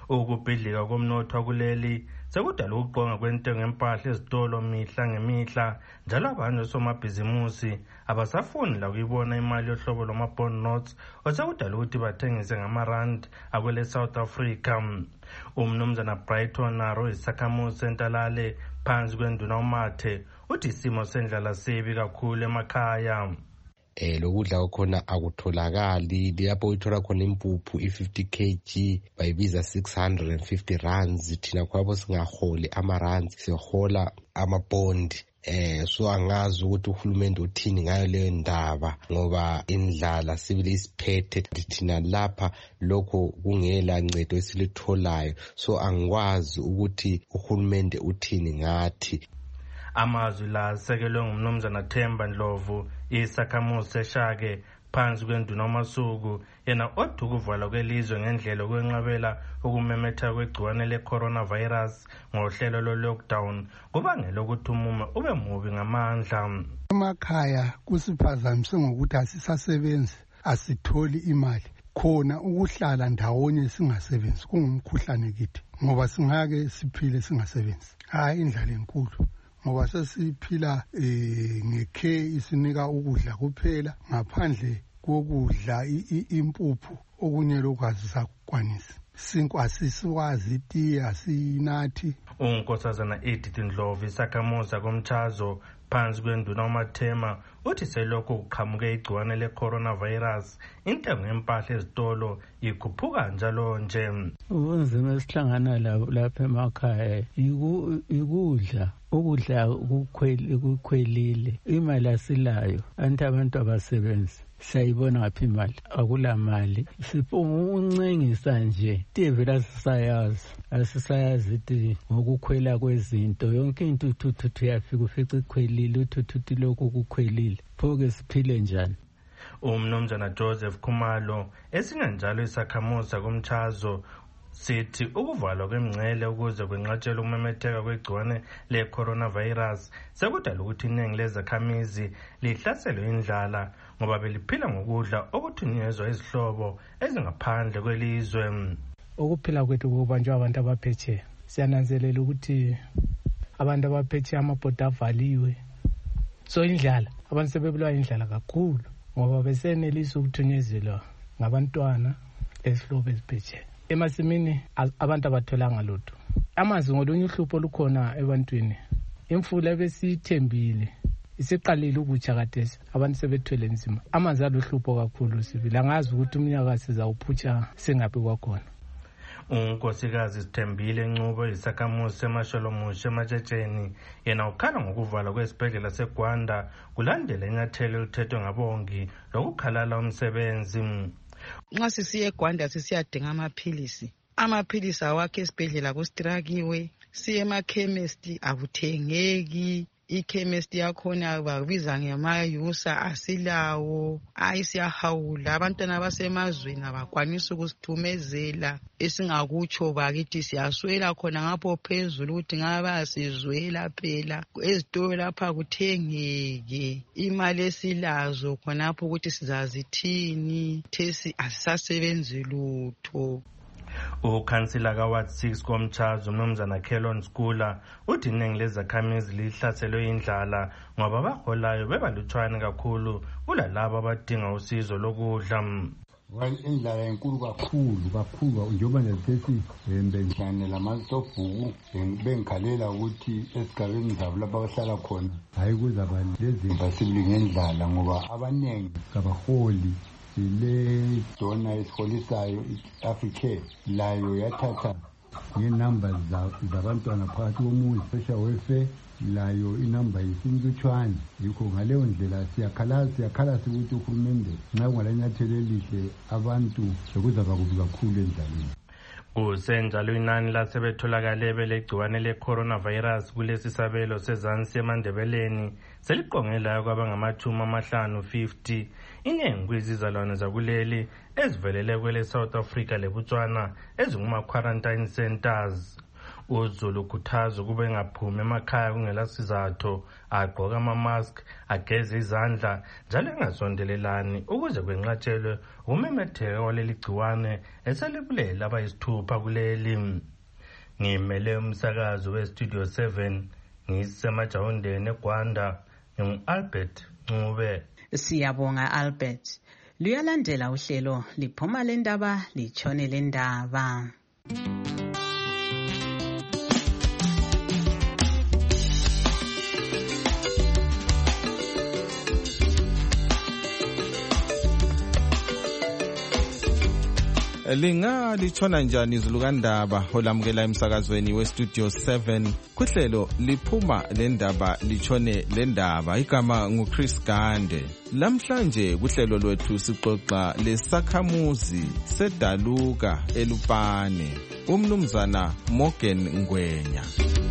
Ukubhidlika komnotho kuleli sekudala ukuqonga kwentengo empahla ezitolo mihla ngemihla, njalo abanye osomabhizimusi abasafuni la kuyibona imali yohlobo lwama-bond notes osekudala ukuthi bathengise ngamarand akwele South Africa. Umnumzana Brighton Naro isakhamuzi sentalale phansi kwenduna uMathe uthi isimo sendlala sibi kakhulu emakhaya. Eh lokudla khona akutholakali, lapho uthola khona impuphu i-fifty kilograms bayibiza six hundred fifty rands, thina kwabo singaholi ama-rands sihola ama-bond. Eh so angazi ukuthi uhulumende uthini ngayo leyo ndaba, ngoba indlala sibile isiphethe thina lapha lokho kungela ncedo esilitholayo, so angikwazi ukuthi uhulumende uthini ngathi. Amazwi la sekelwe ngumnumzana Themba Ndlovu isakhamuzi seShake phansi kwenduna uMasuku, yena othi ukuvalwa kwelizwe ngendlela okwenqabela ukumemetheka kwegciwane le-coronavirus ngohlelo lo-lockdown kubangela ukuthi umumo ube mubi ngamandla. Emakhaya kusiphazamise ngokuthi asisasebenzi, asitholi imali, khona ukuhlala ndawonye singasebenzi kungumkhuhlane kithi, ngoba singake siphile singasebenzi. Hayi indlala enkulu, ngoba sesiphila eh ngekhe isinika ukudla kuphela, ngaphandle kokudla impuphu okunye lokwazi sakwanisa. Sinkwa sisiwazi iti asinathi. Unkosazana Edith Ndlovu isakhamuzi komchazo phansi kwenduna uMathema uthi selokho kuqhamuke igciwane le-coronavirus intengo yempahla ezitolo ikhuphuka njalo nje. Ubunzima esihlangana lapha emakhaya ikudla, ukudla kukhwelile, imali asilayo, anti abantu abasebenzi sayibona ngaphi imali, akula mali, siphunguncengisa nje tivela asisayazi asisayazi ti ngokukhwela kwezinto, yonke into uthuthu yafika ufica ikhwelile, uthuthu lokhu kukhwelile, phoke siphile njani? Umnumzana Joseph Khumalo esingenjalo isakhamuzi komchazo sithi ukuvalwa kwemngcele ukuze kwenqatshelwe ukumemetheka kwegciwane le-coronavirus sekudala ukuthi iningi lezakhamizi lihlaselwe indlala ngoba beliphila ngokudla okuthunyezwa izihlobo ezingaphandle kwelizwe. Ukuphila kwethu kubanjwa abantu abaphetsheya, siyananzelela ukuthi abantu abaphetsheya amabhoda avaliwe, so indlala abantu sebebulawa indlala kakhulu ngoba besenelisa ukuthunyezelwa ngabantwana ezihlobo eziphetsheya. Emasimini abantu abatholanga lutho, amanzi ngolunye uhlupho olukhona ebantwini, imfula besithembile isiqalile ukutsha kadesi, abantu sebethwele nzima, amanzi aluhlupho kakhulu sibili, angazi ukuthi umnyaka sizawuphutsha sengaphi kwakhona. Unkosikazi Sithembile Ncubo isakhamuzi seMasholomushe eMatshetsheni yena ukhala ngokuvalwa kwesibhedlela seGwanda kulandela inyathelo elithethwe ngabongi lokukhalala umsebenzi. Nxa sisiye eGwanda sisiyadinga amaphilisi, amaphilisi awakho esibhedlela kustrakiwe, siye emakhemesti akuthengeki, ikhemesti yakhona babiza ngemayusa asilawo, ayi siyahawula, abantwana abasemazweni abakwanisa ukusithumezela, esingakutsho bakithi siyaswela khona ngapho phezulu ukuthi ngaba sizwela phela, ezitolo lapha kuthengeke, imali esilazo khonapho ukuthi sizazithini, thesi asisasebenzi lutho. Ukhansila kaWard six komchazo umnumzana Kelon Skula uthi iningi lezakhamizi lihlaselwe indlala ngoba abaholayo bebalutshwane kakhulu kulalabo abadinga usizo lokudla. Indlala enkulu kakhulu kakhulu njengoba nesesi benjane lamasofubhuku bengikhalela ukuthi esigabeni zabo lapha abahlala khona hayi kuzaba lezimba sibili ngendlala ngoba abaningi kabaholi. Le dona esiholisayo i-Africa layo yathatha ngenamba zabantwana phakathi komuzi social welfare, layo inamba yisinlutshwane, yikho ngaleyo ndlela siyakhala siyakhala ukuthi uhulumende nxa kungalanyathelo elihle abantu sekuzaba kubi kakhulu endlaleni. Kusenjalo inani lasebetholakale belegciwane le-coronavirus kulesi sabelo sezansi emandebeleni seliqongelayo kwabangamathumi amahlanu fifty, iningi kwizizalwane zakuleli ezivelele kwele South Africa leBotswana ezinguma-quarantine centers. uZulu ukhuthaza ukuba engaphumi emakhaya kungela sizatho, agqoke ama-mask, ageze izandla njalo engasondelelani ukuze kwenqatshelwe ukumemetheka kwaleli gciwane eselibulela abayisithupha kuleli. Ngimele umsakazo weStudio seven ngisemajawundeni eGwanda, ngingu-Albert Ncube. Siyabonga Albert. Luyalandela uhlelo liphuma lendaba litshone lendaba. Linga litshona njani izulu kandaba olamukela emsakazweni weStudio seven kuhlelo liphuma lendaba litshone lendaba. Igama nguChris Gande. Lamhlanje kuhlelo lwethu sixoxa lesakhamuzi sedaluka eLupane, umnumzana Morgan Ngwenya.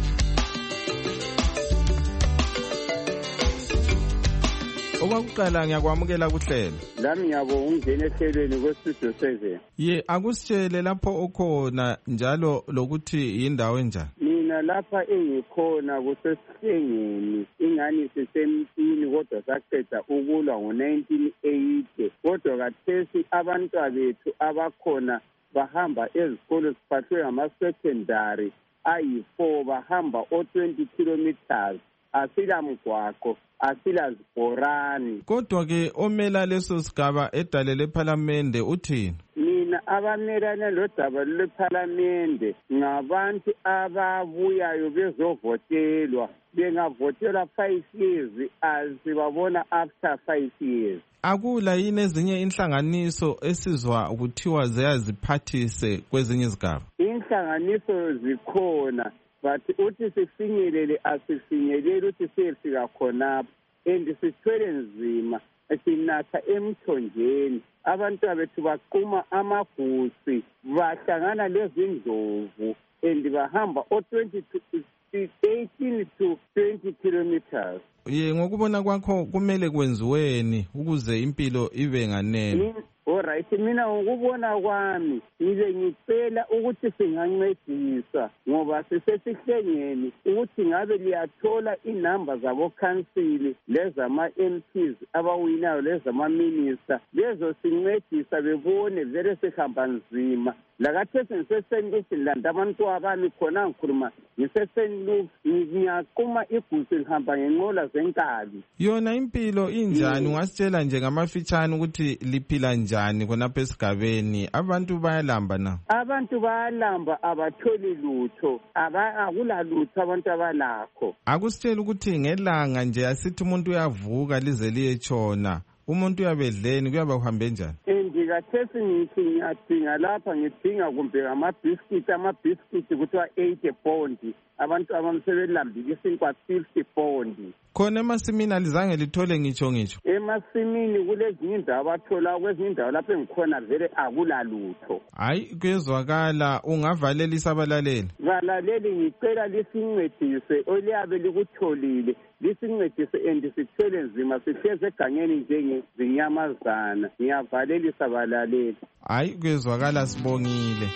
Okwakuqala ngiyakwamukela kuhlelo. Lami ngiyabonga ungene ehlelweni kweStudio seven. Ye, akusitshele lapho ukhona njalo lokuthi yindawo enjani? Mina lapha engikhona kusesihlengeni, ingani sisempini kodwa saqeda ukulwa ngo nineteen eighty. Kodwa kathesi abantwana bethu abakhona bahamba ezikolo siphathwe ngama-secondary ayi-four, bahamba o twenty kilometers. Asila mgwaqo, asila zibhorani. Kodwa ke omela leso sigaba edale lephalamende uthini? Mina abamelana lodaba lephalamende ngabantu ababuyayo bezovotelwa, bengavotelwa five years asibabona after five years. Akula yini ezinye inhlanganiso esizwa ukuthiwa ziyaziphathise kwezinye izigaba? Inhlanganiso zikhona, but uthi sifinyelele asifinyelele uthi siyefika khonapho, and sithwele nzima sinatha emthonjeni. Abantwana bethu baquma amagusi, bahlangana lezindlovu and bahamba o twenty to eighteen to twenty kilometers. Ye, ngokubona kwakho kumele kwenziweni ukuze impilo ibe nganene? Alright, mina ngokubona kwami ngibe ngicela ukuthi singancedisa ngoba sisesihlengeni ukuthi ngabe liyathola inamba zabo council lezama M Ps abawinayo lezama minister lezo sincedisa bebone vele sihamba nzima. Lakathesi ngisesenlusi landa abantu abami khona ngikhuluma ngisesenlusi ngiyaquma igusi ngihamba ngenqola zenkabi. Yona impilo injani? Ungasitshela nje ngamafitshane ukuthi liphila njani khonapha esigabeni? Abantu bayalamba na? Abantu bayalamba, abatholi lutho, akula lutho abantu abalakho. Akusitshela ukuthi ngelanga nje asithi umuntu uyavuka lize liyetshona, umuntu uyabedleni kuyaba kuhambe njani? Ndikathesi ngithi ngiyadinga lapha, ngidinga kumbe amabhiskiti, amabhiskiti kuthiwa eighty pondi, abantu abamsebelambile isinkwa fifty pondi. Khona emasimini alizange lithole ngitsho ngitsho? Emasimini kulezinye indawo abathola, kwezinye indawo lapho engikhona vele akula lutho. Hayi, kuyezwakala. Ungavalelisa abalaleli? Balaleli ngicela lisincedise oliyabe likutholile, lisincedise and sithwele nzima, sihleze egangeni njengezinyamazana. Ngiyavalelisa balaleli. Hayi, kuyezwakala, sibongile.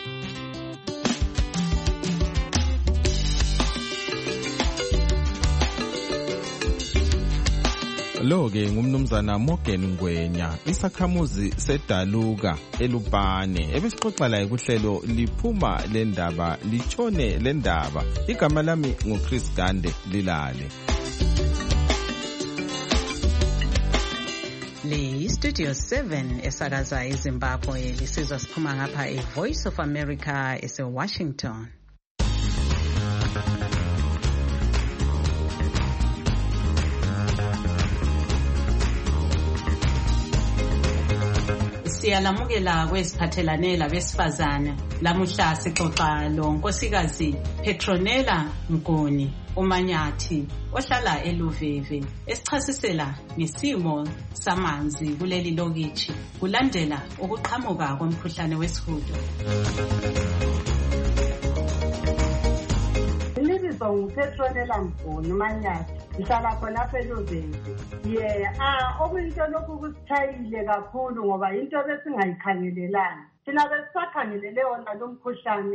Lo-ke ngumnumzana Morgan Ngwenya, isakhamuzi sedaluka eLupane, ebesixoxa laye kuhlelo liphuma lendaba litshone lendaba. Igama lami nguChris Gande, lilale. Le Studio seven esakaza eZimbabwe lisizwa siphuma ngapha eVoice of America eseWashington. Siyalamukela kwesiphathelane labesifazane. Lamuhla sixoxa lo nkosikazi Petronella Mgoni uManyathi ohlala eLuveve esichasisela ngesimo samanzi kuleli lokitshi kulandela ukuqhamuka komkhuhlane wesihudo. Libizo nguPetronella Mgoni uManyathi, ngihlala khonapha eLuveve. Ye, ah okuyinto lokhu kusithayile kakhulu ngoba into besingayikhangelelanga. thina besisakhangelele wona lo mkhuhlane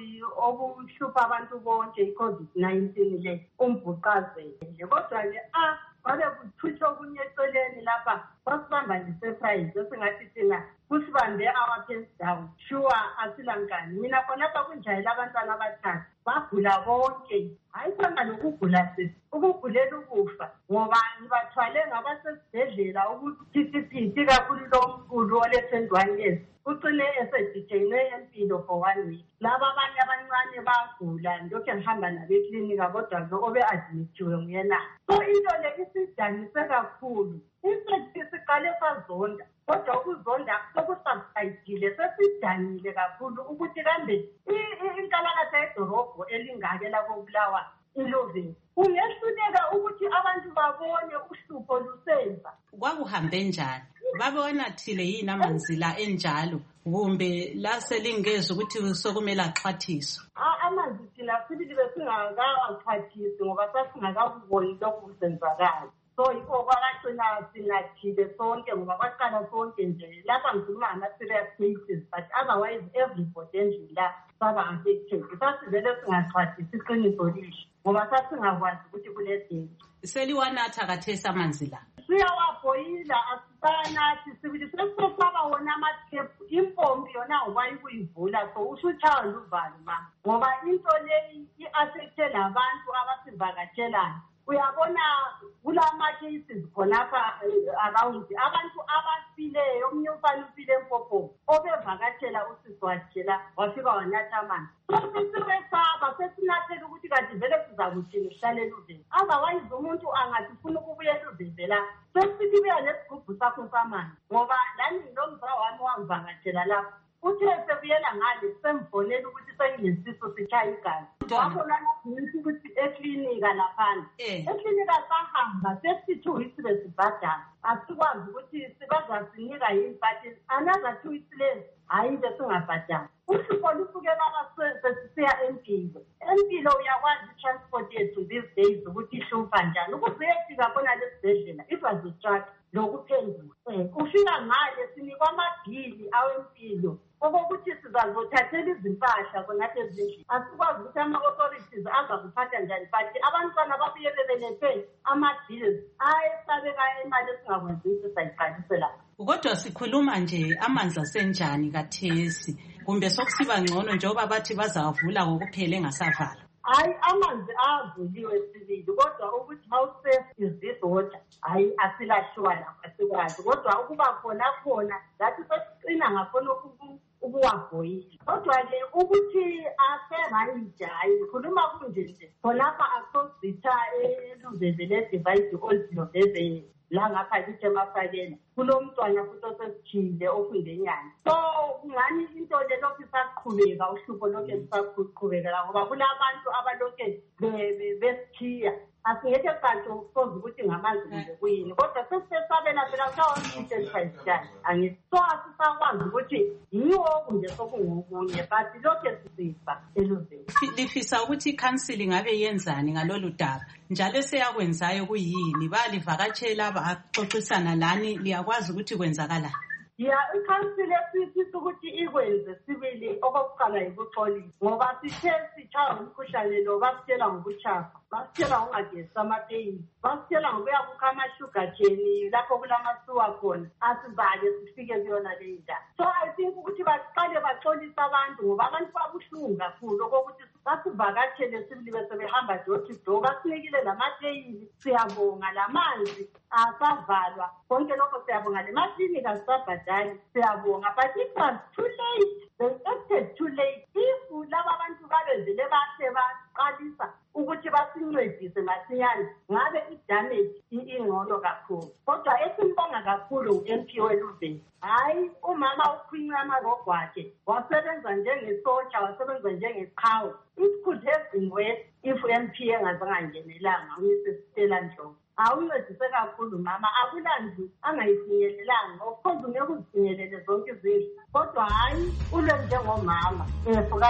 obuhlupha abantu bonke i-COVID nineteen le umbhuqazele. Kodwa-ke ah babe kuthutha okunye eceleni lapha basibamba nge-surprise esingathi thina kusibambe our pants down. Sure asilankani. Mina khonapha kunjayela abantwana abathathu bagula bonke. Hayi khona lokugula sisi ukugulela ukufa ngoba ngibathwale ngabasesibhedlela ukuthi siphithi kakhulu lo mkhulu olesendwani yezi ucine esedijene empilo for one week. Laba abanye abancane bagula ndokhe ngihamba nabo eklinika kodwa lo obe-admitiwe nguyena. So into le isidanise kakhulu. Isethi siqale sazonda kodwa ukuzonda sokusubsidile sesidanile kakhulu ukuthi kambe inkalakatha yedorobho elingake lakobulawa ilovini ungehluleka ukuthi abantu babone uhlupho lusenza. Kwakuhambe njani? Babona thile yini amanzila enjalo kumbe la selingeza ukuthi sokumele axhathiswe? Amanzi thina sibili besingakawaxhathisi ngoba sasingakakuboni lokhu kusenzakala. So yikho kwakagcina singathile sonke ngoba kwaqala sonke nje lapha ngikhuluma ngama-serious cases but otherwise everybody endlini la saba affected. Sasivele singaxhathisi iqiniso lihle ngoba sasingakwazi ukuthi kuledinga. Seliwanatha kathesi amanzi la? Siyawabhoyila asibanathi sibili sesifaka wona amathephu impompi yona awayikuyivula so usutshaywa luvalo ma ngoba into leyi i-affecte labantu abasivakatshelayo. Uyabona kulama cases khonapha around abantu abafileyo omunye umfana ufile empopho obevakatshela usisi wakhe la wafika wanatha amanzi. Sesibesaba sesinathela ukuthi kanti vele sizakuthini sihlale eluveni. Otherwise umuntu angathi ufuna ukubuya eluveni la sesithi buya nesigubhu sakho samanzi ngoba lani nomza wami wangivakatshela lapho uthe sebuyela ngale semfonela ukuthi sengiyisiso sitshaya igazi. Wabona ukuthi ukuthi eklinika laphana eklinika sahamba sesi-two weeks besibhadala asikwazi ukuthi bazasinika yini but another two weeks lezi hayi besingabhadala. Uhlupho lusuke lapha sesisiya empilo. Empilo uyakwazi i-transport yethu these days ukuthi ihlupha njani ukuze uyefika khona lesibhedlela it was a struggle lokuphendula. Ufika ngale sinikwa amabhili awempilo okokuthi sizazothathela izimpahla khonapha ezindlini. Asikwazi ukuthi ama-authorities azakuphatha njani but abantwana babuye bebelethe ama-bills ayesabekayo imali esingakwazi ukuthi sayiqalise lapha. Kodwa sikhuluma nje amanzi asenjani kathesi kumbe sokusiba ngcono njengoba bathi bazawavula ngokuphela engasavala? Hayi amanzi avuliwe sibili kodwa ukuthi how safe is this water hayi asilashiwa lapha asikwazi kodwa ukuba khona khona ngathi sesiqina ngakhona ukuwabhoyila. Kodwa-ke ukuthi aserayidi hayi khuluma kunje nje khonapha akusozitha eluveve le-divide oldinoveve la ngapha kithi emafakela kulo mntwana futhi osesithile ofundenyana. So ngani into le lokhu isaqhubeka uhlupho lokhu lisaqhubekela ngoba kulabantu abalokhu besithiya asingeke kanti ukusoza ukuthi ngamanzi kumbe kuyini kodwa sesisabela phela sawonke esayisijani angithi so asisakwazi ukuthi yiwo kunje sokungokunye but lokhu sisifa eluveni. Lifisa ukuthi i-council ngabe yenzani ngalolu daba njalo seyakwenzayo kuyini balivakatshela baxoxisana lani liyakwazi ukuthi kwenzakalani? Ya i-council esifisa ukuthi ikwenze sibili okokuqala yikuxolisa ngoba sithe sitshaya umkhuhlane lo basitshela ngokuchafa basitshela ngokungagezisa amapeyi basitshela ngokuya kukha ama-sugar cane lapho kulamasuwa khona asivale sifike kuyona le ndawo. So I think ukuthi baqale baxolisa abantu ngoba abantu babuhlungu kakhulu okokuthi basivakatshele sibili bese behamba door to door basinikile lamateyili siyabonga lamanzi asavalwa konke lokho siyabonga le maklinika asisabhadali siyabonga but it was too late. They acted too late. If laba abantu babevele bahle baqalisa ukuthi basincedise masinyane ngabe i-damage ingcono kakhulu kodwa esimbonga kakhulu u-M P weluveni hayi umama ukhwinywe amarogo akhe wasebenza njengesotsha wasebenza njengeqhawe. It could have been worse if U-M P engazangangenelanga umisesitela Ndlovu. Awuncedise kakhulu mama akulandlu angayifinyelelanga of course ungeke uzifinyelele zonke izindlu kodwa hayi ule njengomama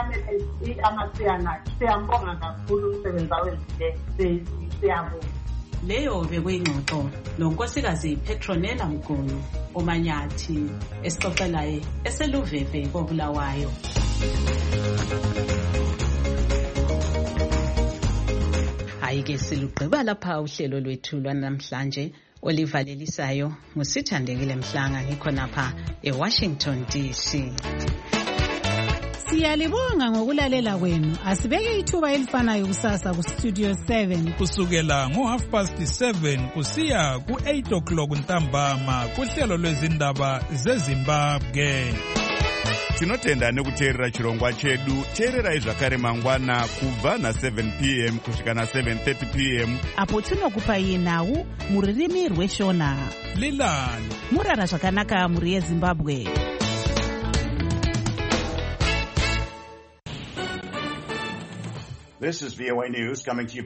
ehlukane amasiyana akhe siyambonga kakhulu umsebenzi awenzileyo siyabonga. leyo bekuyingxoxo nonkosikazi Petronella Mgunu umanyathi esixoxelaye eseluveve koBulawayo. Ayike silugqiba lapha uhlelo lwethu lwanamhlanje olivalelisayo ngusithandekile Mhlanga ngikhonapha eWashington D C. Siyalibonga ngokulalela kwenu. Asibeke ithuba elifanayo kusasa ku Studio seven kusukela ngo half past seven kusiya ku eight o'clock ntambama kuhlelo lwezindaba zeZimbabwe. Tinotenda nekuteerera chirongwa chedu. Teererai zvakare mangwana kubva na seven p m kusvika na seven thirty p m apo tinokupai nhau mururimi rweshona. Lilani murara zvakanaka muri yeZimbabwe. This is V O A News coming to you